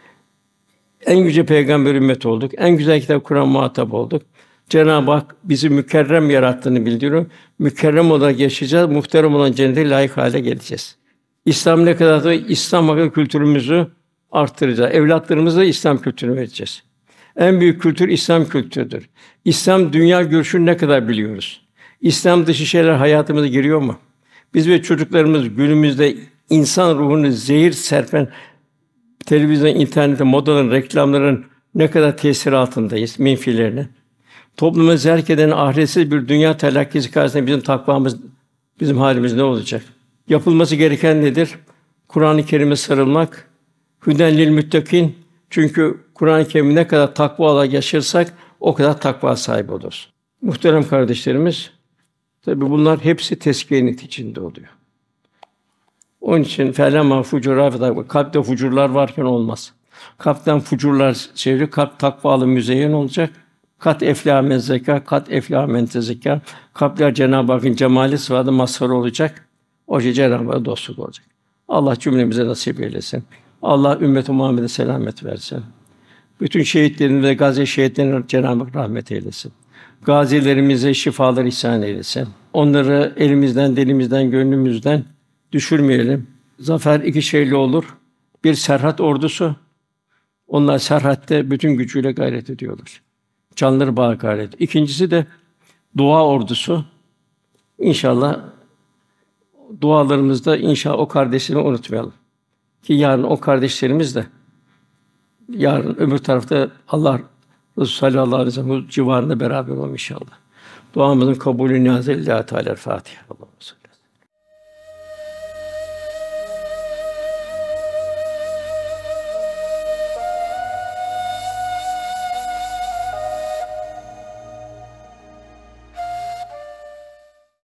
En yüce peygamber ümmet olduk. En güzel kitap Kur'an muhatap olduk. Cenab-ı Hak bizi mükerrem yarattığını bildiriyor. Mükerrem olarak yaşayacağız. Muhterem olan cennete layık hale geleceğiz. İslam ne kadar da İslam hakkında kültürümüzü arttıracağız. Evlatlarımıza İslam kültürünü vereceğiz. En büyük kültür İslam kültürüdür. İslam dünya görüşünü ne kadar biliyoruz? İslam dışı şeyler hayatımıza giriyor mu? Biz ve çocuklarımız günümüzde insan ruhunu zehir serpen televizyon, internette, modaların, reklamların ne kadar tesiri altındayız, menfilerine. Topluma zerk eden ahiretsiz bir dünya telakkisi karşısında bizim takvamız, bizim halimiz ne olacak? Yapılması gereken nedir? Kur'an-ı Kerim'e sarılmak, hüden lil müttakîn. Çünkü Kur'an-ı Kerim'i ne kadar takvayla yaşarsak o kadar takva sahibi oluruz. Muhterem kardeşlerimiz, tabii bunlar hepsi tezkiye neticinde oluyor. Onun için felema fucura kalpte fucurlar varken olmaz. Kalpten fucurlar çeviri, kalp takvalı müzeyyen olacak. Kat eflâ men zekâ, kat eflâ men tezekâ. Kalpler Cenab-ı Hakk'ın cemali sıfatı mazhar olacak. O şey Cenab-ı Hak'a dostluk olacak. Allah cümlemize nasip eylesin. Allah ümmet-i Muhammed'e selamet versin. Bütün şehitlerin ve gazi şehitlerine Cenab-ı Hak rahmet eylesin. Gazilerimize şifalar ihsan eylesin. Onları elimizden, dilimizden, gönlümüzden düşürmeyelim. Zafer iki şeyle olur. Bir Serhat ordusu. Onlar Serhat'te bütün gücüyle gayret ediyorlar. Canları bağ gayret. İkincisi de dua ordusu. İnşallah dualarımızda inşallah o kardeşleri unutmayalım. Ki yarın o kardeşlerimiz de yarın öbür tarafta Allah Resulü sallallahu aleyhi ve sellem civarında beraber olalım inşallah. Duamızın kabulü niyazı Lillahi Teala Fatiha. Allah'ımız.